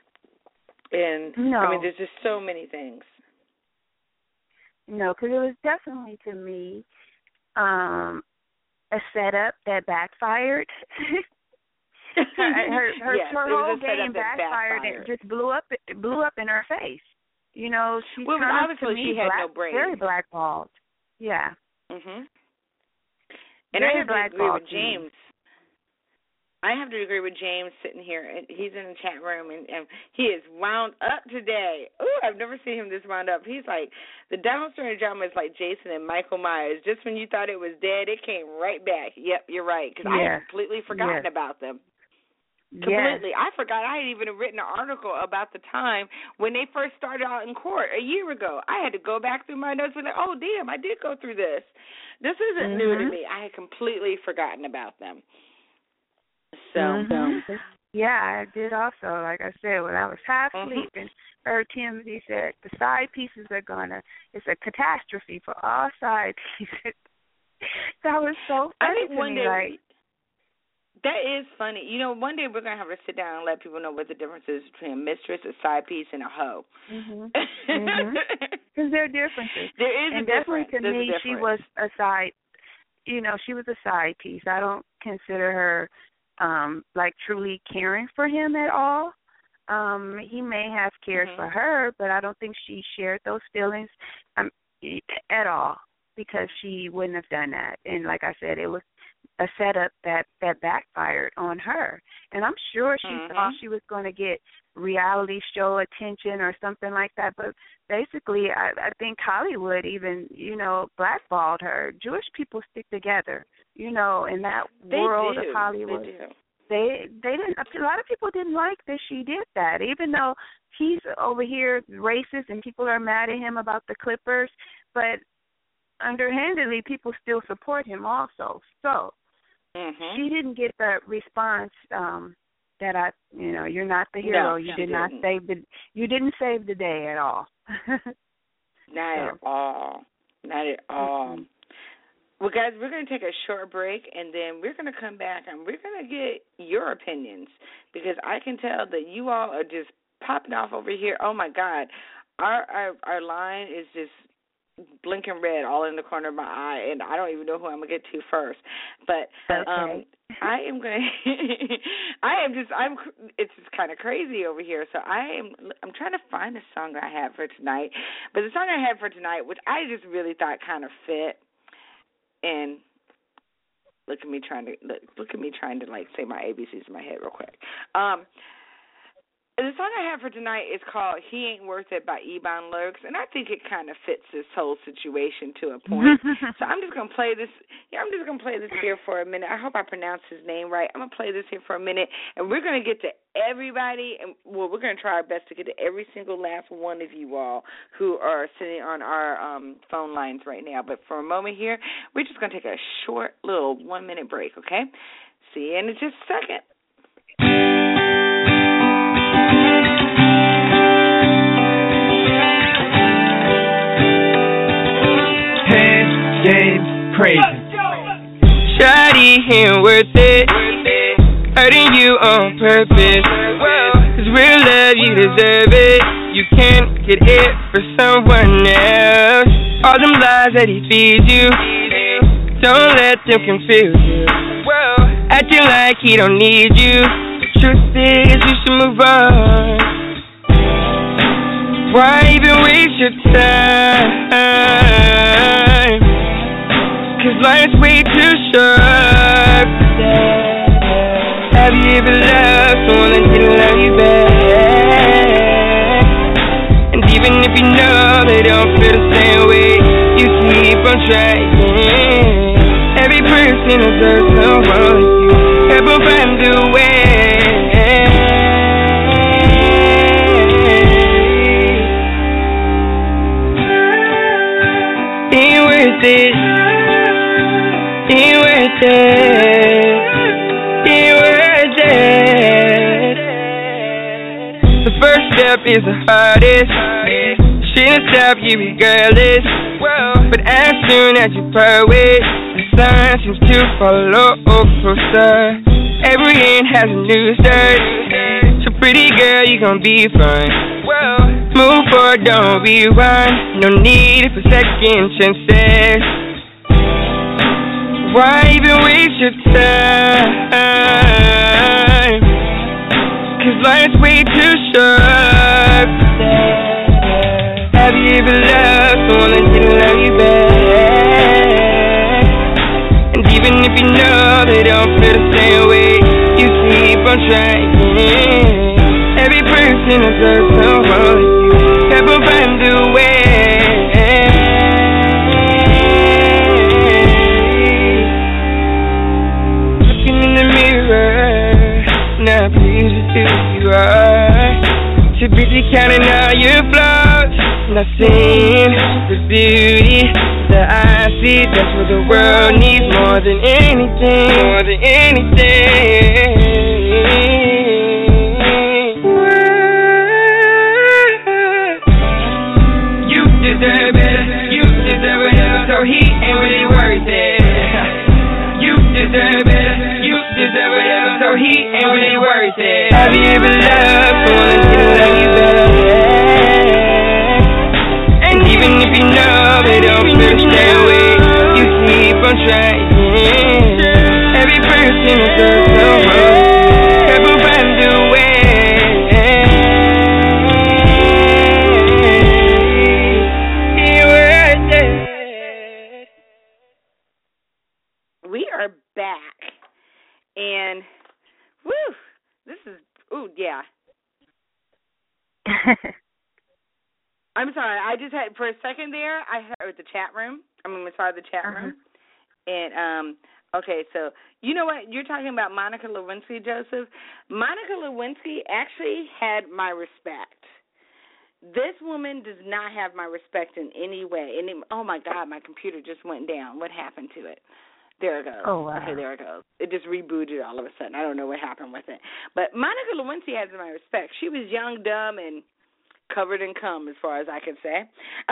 And, no. I mean, there's just so many things. No, because it was definitely, to me, um, a setup that backfired. her her, her, yes, her whole game backfired, backfired and just blew up it blew up in her face. You know, she well, turned obviously to me she had black, no brains. very blackballed. Yeah. Mhm. And very I have to agree with James. Me. I have to agree with James sitting here. He's in the chat room, and, and he is wound up today. Ooh, I've never seen him this wound up. He's like, the Donald Sterling drama is like Jason and Michael Myers. Just when you thought it was dead, it came right back. Yep, you're right, because yes. I had completely forgotten yes. about them. Completely. Yes. I forgot I had even written an article about the time when they first started out in court a year ago. I had to go back through my notes and like, oh, damn, I did go through this. This isn't mm-hmm. new to me. I had completely forgotten about them. So, mm-hmm. yeah, I did also. Like I said, when I was half mm-hmm. asleep and heard T M Z said the side pieces are gonna, it's a catastrophe for all side pieces. That was so funny I think to one me. Day, like, that is funny. You know, one day we're going to have to sit down and let people know what the difference is between a mistress, a side piece, and a hoe. Mm-hmm. mm-hmm. Because there are differences. There is and a difference. definitely to There's me, she was a side, you know, she was a side piece. I don't consider her, um, like, truly caring for him at all. Um, he may have cared mm-hmm. for her, but I don't think she shared those feelings um, at all, because she wouldn't have done that. And like I said, it was a setup that, that backfired on her. And I'm sure she mm-hmm. thought she was going to get reality show attention or something like that. But basically, I, I think Hollywood even, you know, blackballed her. Jewish people stick together, you know, in that they world do. of Hollywood. They do. They they didn't. A lot of people didn't like that she did that, even though he's over here racist and people are mad at him about the Clippers. But underhandedly, people still support him also. So mm-hmm. she didn't get the response um, that I, you know, you're not the hero. No, you she did not didn't. save the. You didn't save the day at all. Not so. at all. Not at all. Mm-hmm. Well, guys, we're going to take a short break, and then we're going to come back, and we're going to get your opinions, because I can tell that you all are just popping off over here. Oh, my God. Our our, our line is just blinking red all in the corner of my eye, and I don't even know who I'm going to get to first. But okay. um, I am going to – I am just – I'm. It's just kind of crazy over here. So I am – I'm trying to find the song I have for tonight. But the song I had for tonight, which I just really thought kind of fit, and look at me trying to look, look at me trying to like say my A B Cs in my head real quick. Um, the song I have for tonight is called "He Ain't Worth It" by Ebon Lurks, and I think it kind of fits this whole situation to a point. So I'm just gonna play this. Yeah, I'm just gonna play this here for a minute. I hope I pronounced his name right. I'm gonna play this here for a minute, and we're gonna get to everybody, and well, we're gonna try our best to get to every single last one of you all who are sitting on our um, phone lines right now. But for a moment here, we're just gonna take a short little one minute break. Okay? See you in just a second. Crazy. Shawty ain't worth it. Hurting you on purpose. Cause real love, you deserve it. You can't get it for someone else. All them lies that he feeds you, don't let them confuse you. Acting like he don't need you. The truth is you should move on. Why even waste your time? Cause life's way too short. Have you ever loved someone that didn't love you back? And even if you know they don't feel the same way, you keep on trying. Every person deserves someone like you. Help them find a way. Ain't worth it. Ain't worth it, ain't worth it. The first step is the hardest. Shouldn't stop you regardless. But as soon as you part ways, the sun seems to follow closer. Every end has a new start. So pretty girl, you gon' be fine. Move forward, don't rewind. No need for second chances. Why even waste your time? Cause life's way too short. Have you ever loved someone that didn't love you back? And even if you know they don't feel the same way, you keep on trying. Every person deserves someone like you. Help them find a way. In the mirror, now who you are. Too busy counting all your flaws, not seeing the beauty that I see. That's what the world needs more than anything, more than anything. You deserve better, you deserve whatever, so he ain't really worth it. You deserve better, you deserve whatever, so he ain't really worth it. Have you ever loved someone to love you better? And even if you know they don't feel the same way, you keep on trying. Every person deserves someone, every find a way. You're worth it. We are back, and woo, this is ooh yeah. I'm sorry, I just had for a second there. I heard the chat room. I mean, I saw the chat uh-huh. room, and um, okay, so you know what? You're talking about Monica Lewinsky, Joseph. Monica Lewinsky actually had my respect. This woman does not have my respect in any way. Any, oh my God, my computer just went down. What happened to it? There it goes. Oh, wow. Okay, there it goes. It just rebooted all of a sudden. I don't know what happened with it. But Monica Lewinsky has my respect. She was young, dumb, and covered in cum, as far as I can say.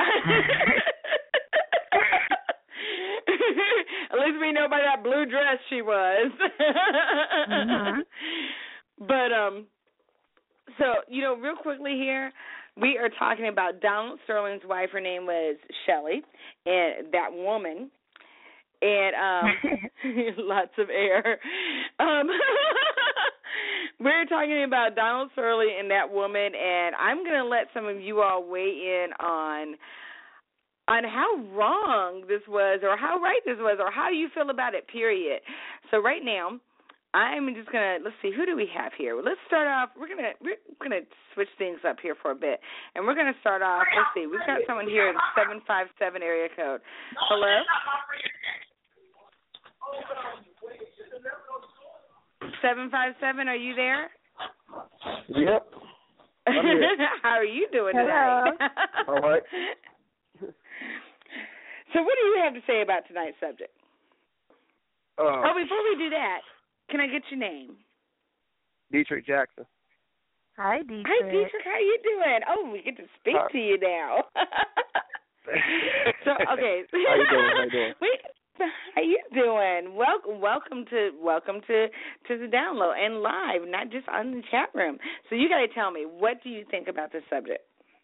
At least we know by that blue dress she was. mm-hmm. But, um, so, you know, real quickly here, we are talking about Donald Sterling's wife. Her name was Shelley, and that woman. And um, lots of air. Um, we're talking about Donald Sterling and that woman, and I'm going to let some of you all weigh in on on how wrong this was, or how right this was, or how you feel about it, period. So right now, I'm just going to, let's see, who do we have here? Well, let's start off, we're going to we're going to switch things up here for a bit, and we're going to start off, let's see, we've got someone here in seven five seven area code. Hello? seven five seven, are you there? Yep. How are you doing Hello. today? All right. So what do you have to say about tonight's subject? Uh, oh, before we do that, can I get your name? Dietrich Jackson. Hi, Dietrich. Hi, Dietrich. How you doing? Oh, we get to speak Hi. to you now. So, okay. How you doing? How you doing? We, how you doing? Welcome, welcome to welcome to, to the download and live, not just on the chat room. So you got to tell me, what do you think about this subject?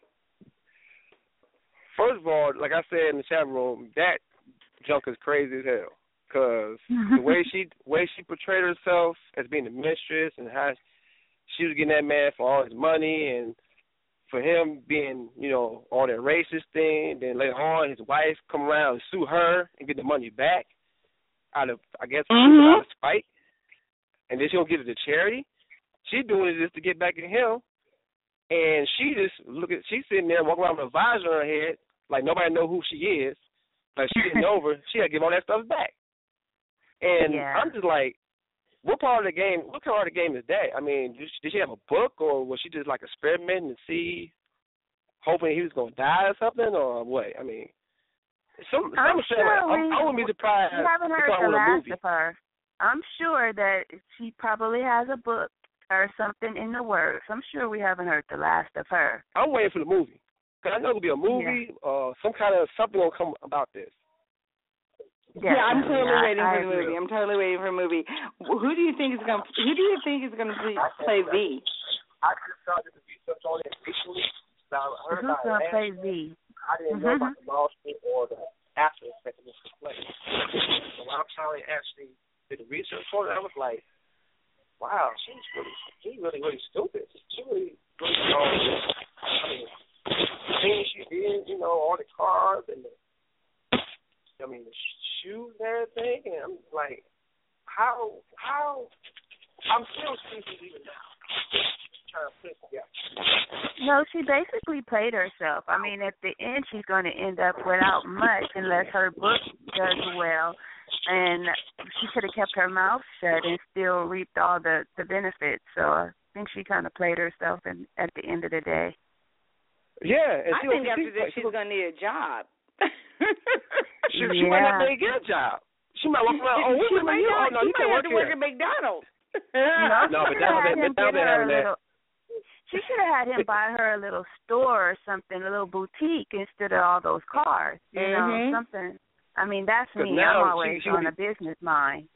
First of all, like I said in the chat room, that junk is crazy as hell. Cause the way she way she portrayed herself as being the mistress, and how she was getting that man for all his money, and for him being, you know, on that racist thing. Then later on, his wife come around and sue her and get the money back out of, I guess, mm-hmm. out of spite. And then she don't give it to charity. She's doing it just to get back at him. And she just look at, she's sitting there walking around with a visor on her head, like nobody know who she is. Like she didn't know her. She had to give all that stuff back. And yeah. I'm just like, what part of the game, what part of the game is that? I mean, did she, did she have a book, or was she just like experimenting to see, hoping he was going to die or something, or what? I mean, some, I'm some sure like, we, I, I wouldn't be surprised. We haven't heard the last of her. I'm sure that she probably has a book or something in the works. I'm sure we haven't heard the last of her. I'm waiting for the movie. Because I know there'll be a movie or uh, some kind of something will come about this. Definitely. Yeah, I'm totally I, waiting I for the movie. I'm totally waiting for a movie. Who do you think is going? Who do you think is going to play V? I just started to research on it recently. Now, I heard Who's about going to play V? I didn't mm-hmm. know about the lawsuit or the after effect of this play. So when I'm trying to actually do the research for it, I was like, wow, she's really, she's really, really stupid. She really, really, um, I mean, the things she did, you know, all the cars and the, I mean, the shoes and everything, and I'm like, how, how, I'm still speaking even now. Trying to put it together. No, she basically played herself. I mean, at the end, she's going to end up without much unless her book does well, and she could have kept her mouth shut and still reaped all the, the benefits. So think she kind of played herself in, at the end of the day. Yeah, and I she think was, after she, this she, she's gonna need a job. she, she Yeah. might not be able to get a job. She might walk around. Oh, she wait a might minute, you, oh not. no, she you might can't have work to here. work at McDonald's. No, No, she but should have now had they- him but now get they're her a having that. little. She should have had him buy her a little store or something, a little boutique instead of all those cars. You Mhm. know, something. I mean, that's 'Cause me. now I'm always she- she on would a business mind.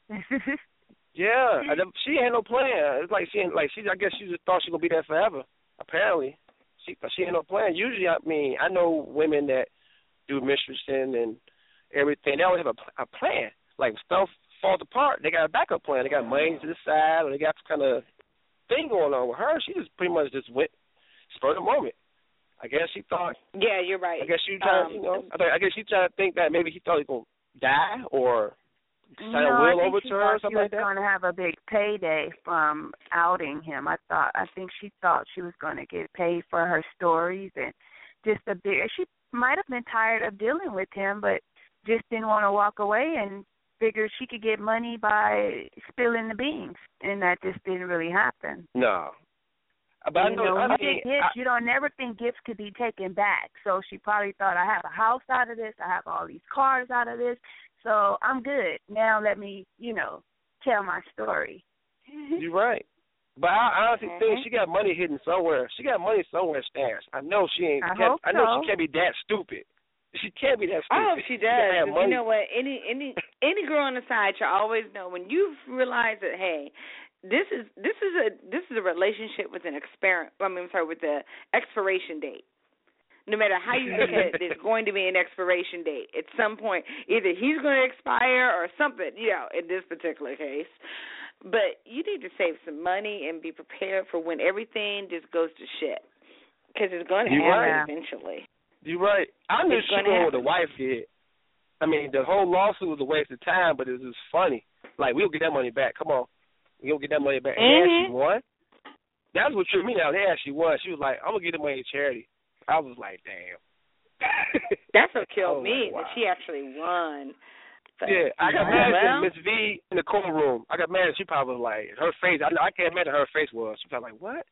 Yeah, and then she had no plan. It's like she, ain't- like she, I guess she just thought she gonna be there forever. Apparently, she, she had no plan. Usually, I mean, I know women that do mistressing and everything. They always have a, a plan. Like if stuff falls apart, they got a backup plan. They got money to the side, or they got some kind of thing going on with her. She just pretty much just went spur of the moment. I guess she thought. Yeah, you're right. I guess she tried. Um, you know, I, thought, I guess she tried to think that maybe he thought he was gonna die or sign no, a will I think over she to her thought or something she like was that. going to have a big payday from outing him. I thought, I think she thought she was going to get paid for her stories and just a big. She might have been tired of dealing with him, but just didn't want to walk away and figured she could get money by spilling the beans, and that just didn't really happen. No. But I you know, know, I you mean, get gifts, I, you don't never think gifts could be taken back. So she probably thought, I have a house out of this, I have all these cars out of this, so I'm good. Now let me, you know, tell my story. You're right. But I honestly Mhm. think she got money hidden somewhere. She got money somewhere stashed. I know she ain't. I can't, hope I know so. she can't be that stupid. She can't be that stupid. I hope she does. gotta have 'Cause money. you know what? Any any any girl on the side should always know when you realize that, hey, this is this is a this is a relationship with an experiment. I mean, I'm sorry, with the expiration date. No matter how you look at it, there's going to be an expiration date at some point. Either he's going to expire or something. You know, in this particular case. But you need to save some money and be prepared for when everything just goes to shit, because it's going to You happen right. eventually. You're right. I knew It's she gonna knew what the happen. wife did. I mean, the whole lawsuit was a waste of time, but it was funny. Like, we'll get that money back. Come on. We'll get that money back. And they Mhm. actually won. That's what tripped me out. They actually won. She was like, I'm going to get the money to charity. I was like, damn. That's what I killed was me, like, wow. that she actually won. But, Yeah, I got oh, mad well. at Miss V in the courtroom. I got mad and she probably was like, her face, I, I can't imagine her face was. She was like, what?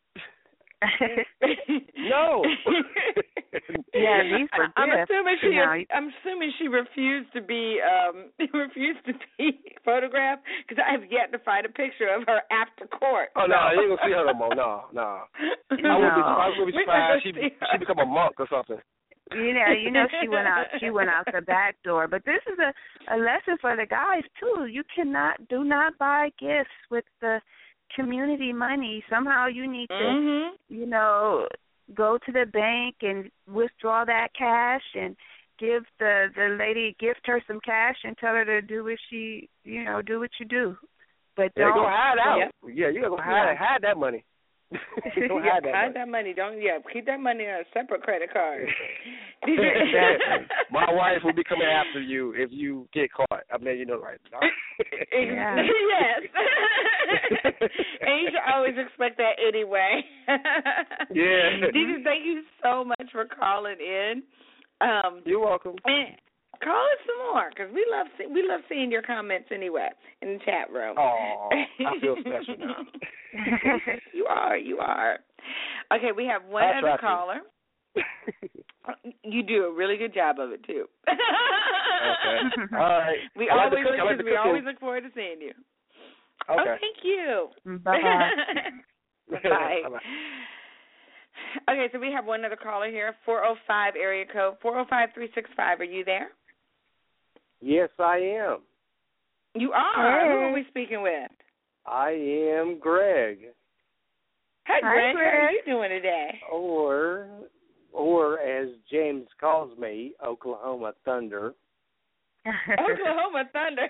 No. Yeah, these were I'm gifts, assuming she. you know. I'm assuming she refused to be. Um, refused to be photographed because I have yet to find a picture of her after court. Oh, no, you ain't going to see her no more. No, no. I wouldn't be, I wouldn't be We're surprised not she gonna see her. she become a monk or something. You know, you know, she went out. She went out the back door. But this is a a lesson for the guys too. You cannot, do not buy gifts with the community money. Somehow you need to, Mhm. you know, go to the bank and withdraw that cash and give the the lady, gift her some cash and tell her to do what she, you know, do what you do. But Yeah, don't go hide out. Yeah. Yeah, you got to go hide, Yeah. hide that money. Don't Yeah, hide that hide money. that money. Don't yeah. Keep that money on a separate credit card. Exactly. My wife will be coming after you if you get caught. I'm letting you know right now. Yeah. Yes. And you should always expect that anyway. Yeah. Deidre, thank you so much for calling in. Um, You're welcome. and call us some more because we love see, we love seeing your comments anyway in the chat room. Oh, I feel special now. You are, you are. Okay, we have one I'll other try to. caller. You do a really good job of it too. Okay. All right. We I like always the cook- I like look, the we cooking. always look forward to seeing you. Okay. Oh, thank you. Bye-bye. Bye. Bye-bye. Okay, so we have one other caller here, four oh five area code, four oh five, three six five. Are you there? Yes, I am. You are. Hey. Who are we speaking with? I am Greg, Hey, Hi, Greg. How are Greg. you doing today? or or as James calls me, Oklahoma Thunder. Oklahoma Thunder.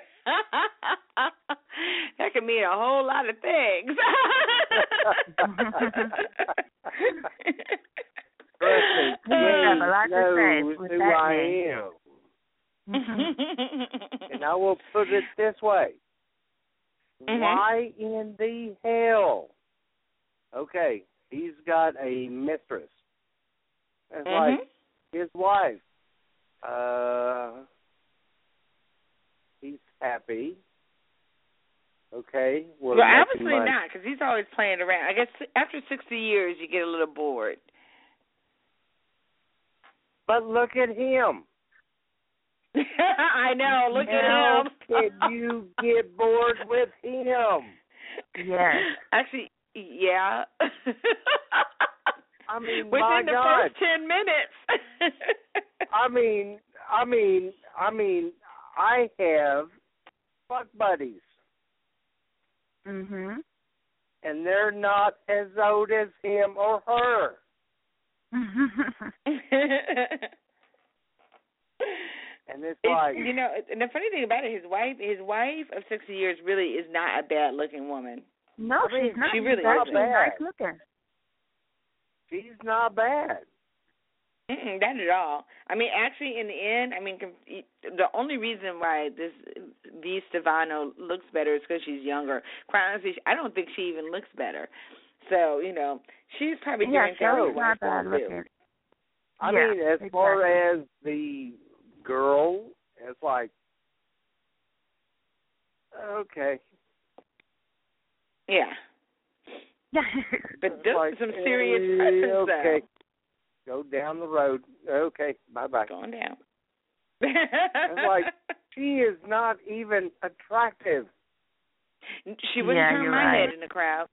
That could mean a whole lot of things. Trust me, You have a lot to say knows with who that I name. am. And I will put it this way. Mhm. Why in the hell? Okay, he's got a mistress. It's Mhm. like his wife. Uh, he's happy. Okay. Well, obviously money. not, because he's always playing around. I guess after sixty years, you get a little bored. But look at him. I know. Look How at him. Can you get bored with him? Yes. Actually, yeah. I mean, within my the God. first ten minutes. I mean, I mean, I mean, I have fuck buddies. Mhm. And they're not as old as him or her. And it's, it's like, you know, and the funny thing about it, his wife, his wife of sixty years, really is not a bad looking woman. No, I mean, she's not. She really not isn't. nice looking. She's not bad. Mm-mm, not at all. I mean, actually, in the end, I mean, the only reason why this V. Stefano looks better is because she's younger. Quite honestly, I don't think she even looks better. So, you know, she's probably yeah, doing Kelly's she's not bad too. looking. I yeah, mean, as exactly. far as the girl, it's like, okay. Yeah. But those like, are some serious uh, presents, okay. though. Go down the road. Okay, bye-bye. Going down. It's like, she is not even attractive. She wouldn't yeah, turn my right. head in the crowd.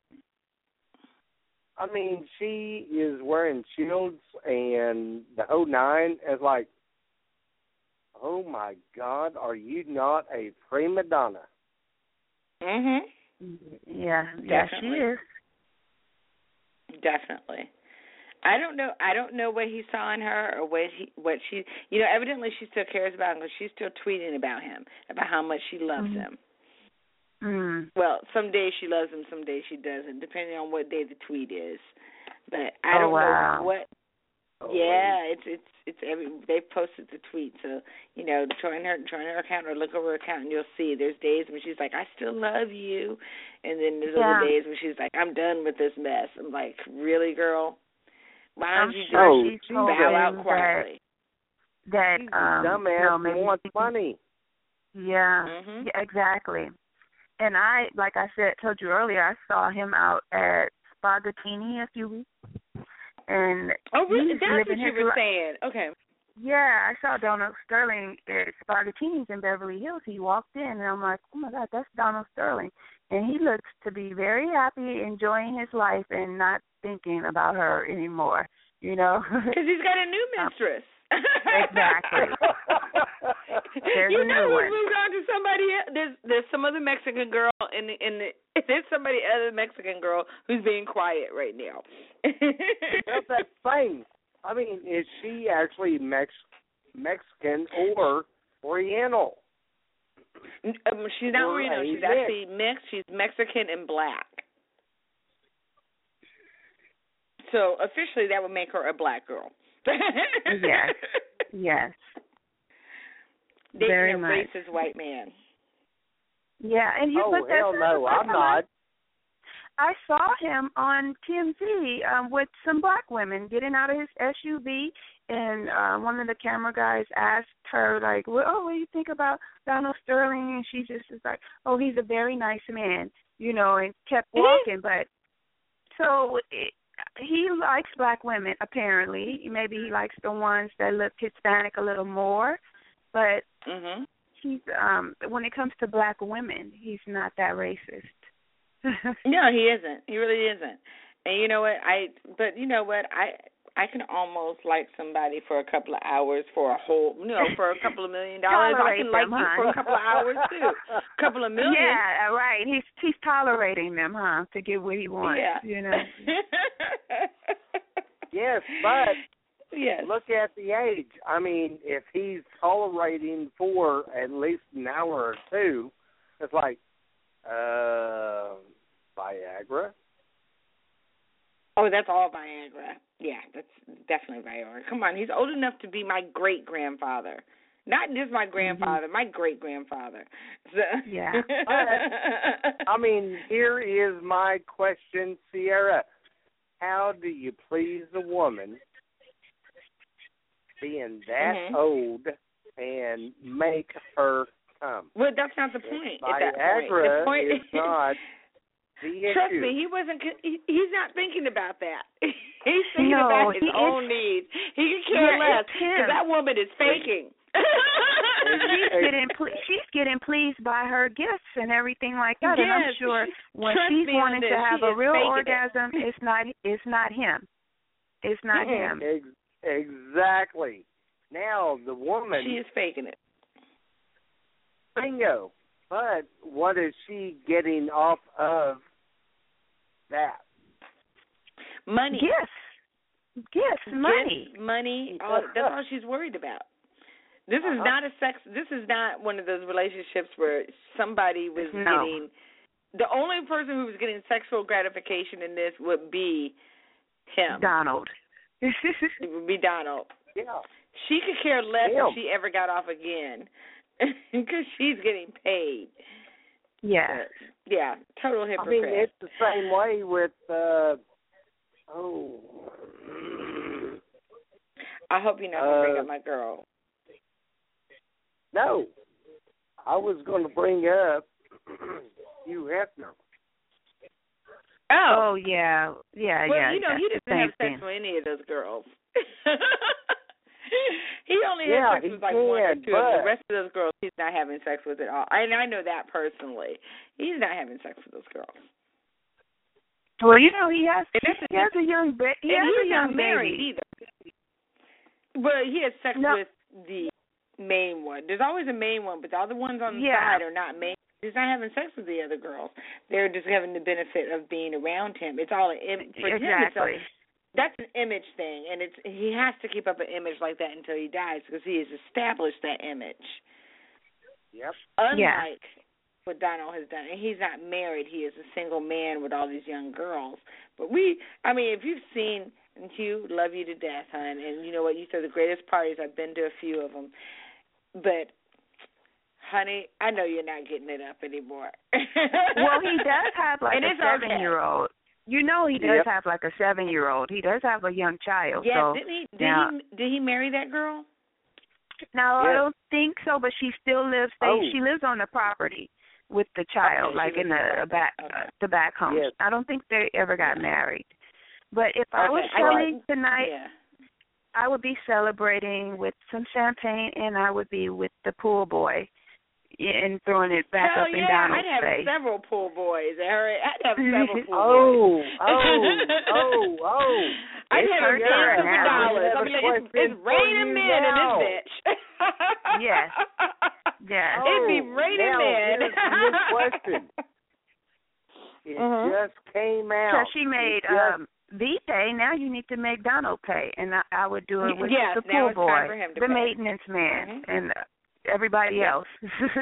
I mean, she is wearing shields and the whole nine. It's like, oh, my God, are you not a prima donna? Mhm. Yeah, yeah, she is. Definitely. I don't know. I don't know what he saw in her or what he, what she. You know, evidently she still cares about him because she's still tweeting about him, about how much she loves mm-hmm. him. Mm. Well, some days she loves him, some days she doesn't, depending on what day the tweet is. But I oh, don't wow. know what. Yeah, it's it's it's every. They posted the tweet, so you know, join her join her account or look over her account, and you'll see. There's days when she's like, "I still love you," and then there's yeah. other days when she's like, "I'm done with this mess." I'm like, "Really, girl? Why don't I'm you sure just she's bow out quietly?" That, She's that um, dumbass you know, maybe wants money. Yeah, mm-hmm. yeah, exactly. And I, like I said, told you earlier, I saw him out at Spaghettini a few weeks. And oh, really? he's That's living what you his were li- saying. Okay. Yeah, I saw Donald Sterling at Spaghettini's in Beverly Hills. He walked in, and I'm like, oh, my God, that's Donald Sterling. And he looks to be very happy, enjoying his life, and not thinking about her anymore, you know? Because he's got a new mistress. Exactly. There's you a know new who's one. moved on to somebody else. There's there's some other Mexican girl in the, in the there's somebody other Mexican girl who's being quiet right now. Well, that's fine. I mean, is she actually Mex Mexican or Oriental? Um, she's not or Oriental. She's mix. actually mixed. She's Mexican and black. So officially, that would make her a black girl. Yes. Yes. Dating Very a much. racist white man. Yeah, and you Oh, put that hell no, I'm not. I saw him on T M Z um, with some black women getting out of his S U V, and uh, one of the camera guys asked her, like, well, oh, what do you think about Donald Sterling? And she just was like, oh, he's a very nice man, you know, and kept walking. But so it, he likes black women, apparently. Maybe he likes the ones that look Hispanic a little more. But mm-hmm. he's um, when it comes to black women, he's not that racist. No, he isn't. He really isn't. And you know what? I but you know what? I I can almost like somebody for a couple of hours for a whole, you know, for a couple of million dollars. I can like them, you huh? for a couple of hours too. A couple of million. Yeah, right. He's he's tolerating them, huh, to get what he wants. Yeah. You know. Yes, but yes. Look at the age. I mean, if he's tolerating for at least an hour or two, it's like, uh, Viagra. Oh, that's all Viagra. Yeah, that's definitely Viagra. Come on, he's old enough to be my great grandfather. Not just my grandfather, mm-hmm. my great grandfather. So. Yeah. I mean, here is my question, Sierra. How do you please a woman being that mm-hmm. old and make her come. Well, that's not the point. At that point, Viagra the point is not the issue. Trust me, he wasn't. He, he's not thinking about that. He's thinking No, about his he own is- needs. He can care Yeah, less it's him. because that woman is faking. she's getting ple- she's getting pleased by her gifts and everything like that. And I'm Yes, sure when trust she's me on wanting this, to have she a is real faking it. orgasm, it's not it's not him. It's not Mm-mm. him. Ex- exactly. Now the woman. She is faking it. Bingo. But what is she getting off of that? Money. Gifts. Gifts, money. Gifts, money. All, that's all she's worried about. This is Uh-huh. not a sex. This is not one of those relationships where somebody was No. getting. The only person who was getting sexual gratification in this would be him. Donald. It would be Donald. Yeah. She could care less Damn. if she ever got off again, because she's getting paid. Yes. Yeah, total I hypocrite. mean, it's the same way with. Uh, oh. I hope you're not gonna bring Uh, up my girl. No. I was going to bring up Hugh Hefner. Oh, Oh yeah. Yeah, well, yeah. you know that's he the doesn't same have sex thing. with any of those girls. He only Yeah, has sex he with like one or can, two of them. The but- rest of those girls, he's not having sex with at all. And I know that personally. He's not having sex with those girls. Well, you know he has And this is he has a young ba- he and has he's a young not married baby. either. Well, he has sex No. with the main one. There's always a main one, but the other ones on the Yeah. side are not main. He's not having sex with the other girls. They're just having the benefit of being around him. It's all an im- for him. It's a, Exactly. that's an image thing, and it's he has to keep up an image like that until he dies because he has established that image. Yep. Unlike what Donald has done, and he's not married. He is a single man with all these young girls. But we, I mean, if you've seen and Hugh, love you to death, hon. And you know what? You said the greatest parties. I've been to a few of them, but. Honey, I know you're not getting it up anymore. Well, he does have like and a it's okay. seven-year-old. You know, he does Yep. have like a seven-year-old. He does have a young child. Yes, so didn't he? Did now, he? Did he marry that girl? No, I Yes. don't think so. But she still lives. They, Oh. She lives on the property with the child, Okay, like she in lives the on the back, property. uh, Okay. the back home. Yes. I don't think they ever got married. But if I Okay, was I selling think- tonight, Yeah. I would be celebrating with some champagne, and I would be with the pool boy and throwing it back Hell up in yeah, Donald's I'd have face. several pool boys. Harry. I'd have several pool boys. Oh, oh, oh, oh. I'd It's have her dance turn for now. dollars. I I'd be have like, a it's, it's question for raining you men now. in this bitch. Yes. Yes. It'd be Oh, raining now men. here's the new question. It Mhm. just came out. So she made It just- um V pay. Now you need to make Donald pay, and I, I would do it with Yes, the now pool it's time boy, for him to the pay. maintenance man, Mhm. and uh, everybody Yep. else.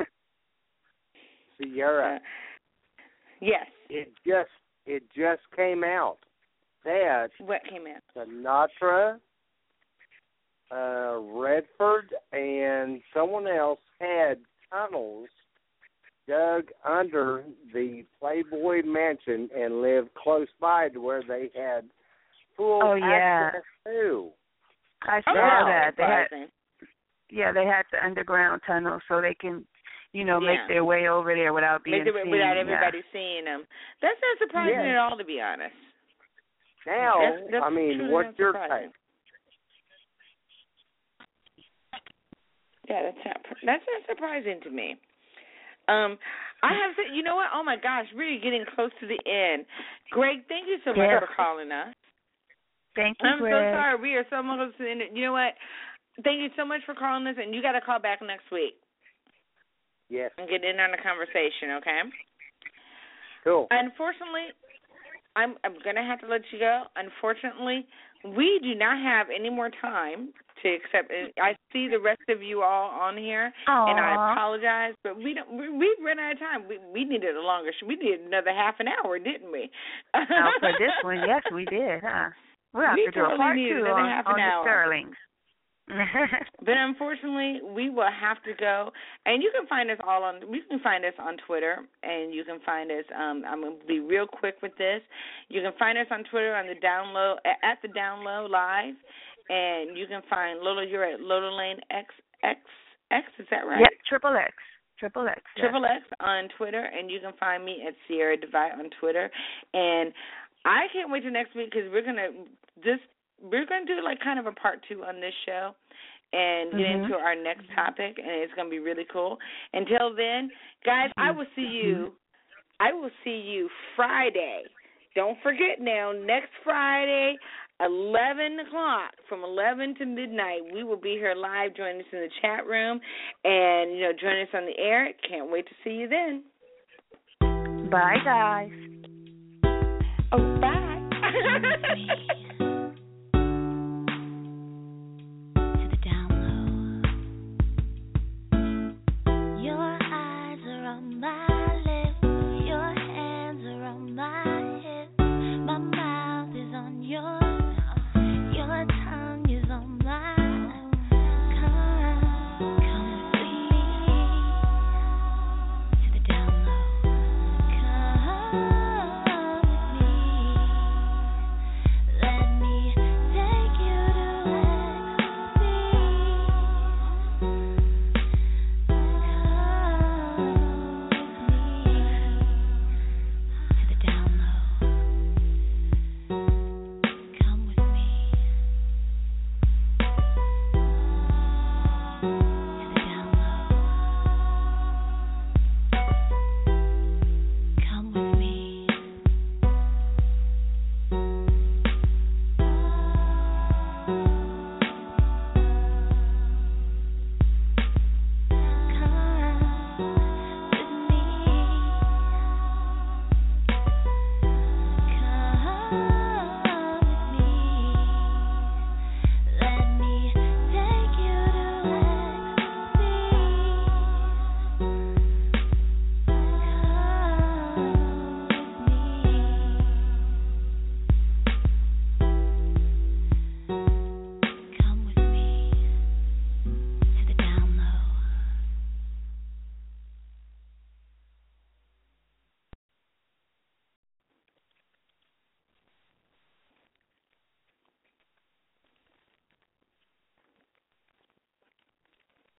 Sierra. Uh, yes. It just it just came out that What came in? Sinatra, uh, Redford, and someone else had tunnels dug under the Playboy Mansion and lived close by to where they had full Oh, yeah. access to. I saw Oh, Now- that. They had, surprising. yeah, they had the underground tunnel so they can, you know, Yeah. make their way over there without being Make it seen. without yeah. everybody seeing them. That's not surprising Yes. at all, to be honest. Now, That's- that's I mean, truly what's not your surprising. take? Yeah, that's not that's not surprising to me. Um, I have to, you know what? Oh my gosh, we're getting close to the end. Greg, thank you so much Yeah. for calling us. Thank you, I'm so Greg. sorry. We are so close to the end. You know what? Thank you so much for calling us, and you got to call back next week Yes. and get in on the conversation, okay? Cool. Unfortunately, I'm I'm gonna have to let you go. Unfortunately, we do not have any more time to accept. I see the rest of you all on here, and I Aw. apologize, but we don't. We, we've run out of time. We we needed a longer. We needed another half an hour, didn't we? Now for this one, yes, we did, huh? We'll have We to do a totally part needed two another on, half on an the hour. Sterlings. But unfortunately, we will have to go. And you can find us all on. You can find us on Twitter, and you can find us. Um, I'm going to be real quick with this. You can find us on Twitter on the download at the download live, and you can find Lola. You're at Lola Lane X X X. Is that right? Yep, triple X. Triple X. Yes. Triple X on Twitter, and you can find me at Sierra Divide on Twitter. And I can't wait till next week because we're gonna just we're gonna do like kind of a part two on this show and get mm-hmm. into our next topic, and it's gonna be really cool. Until then, guys, I will see you. I will see you Friday. Don't forget now, next Friday, eleven o'clock, from eleven to midnight, we will be here live. Join us in the chat room and, you know, join us on the air. Can't wait to see you then. Bye, guys. Oh, bye.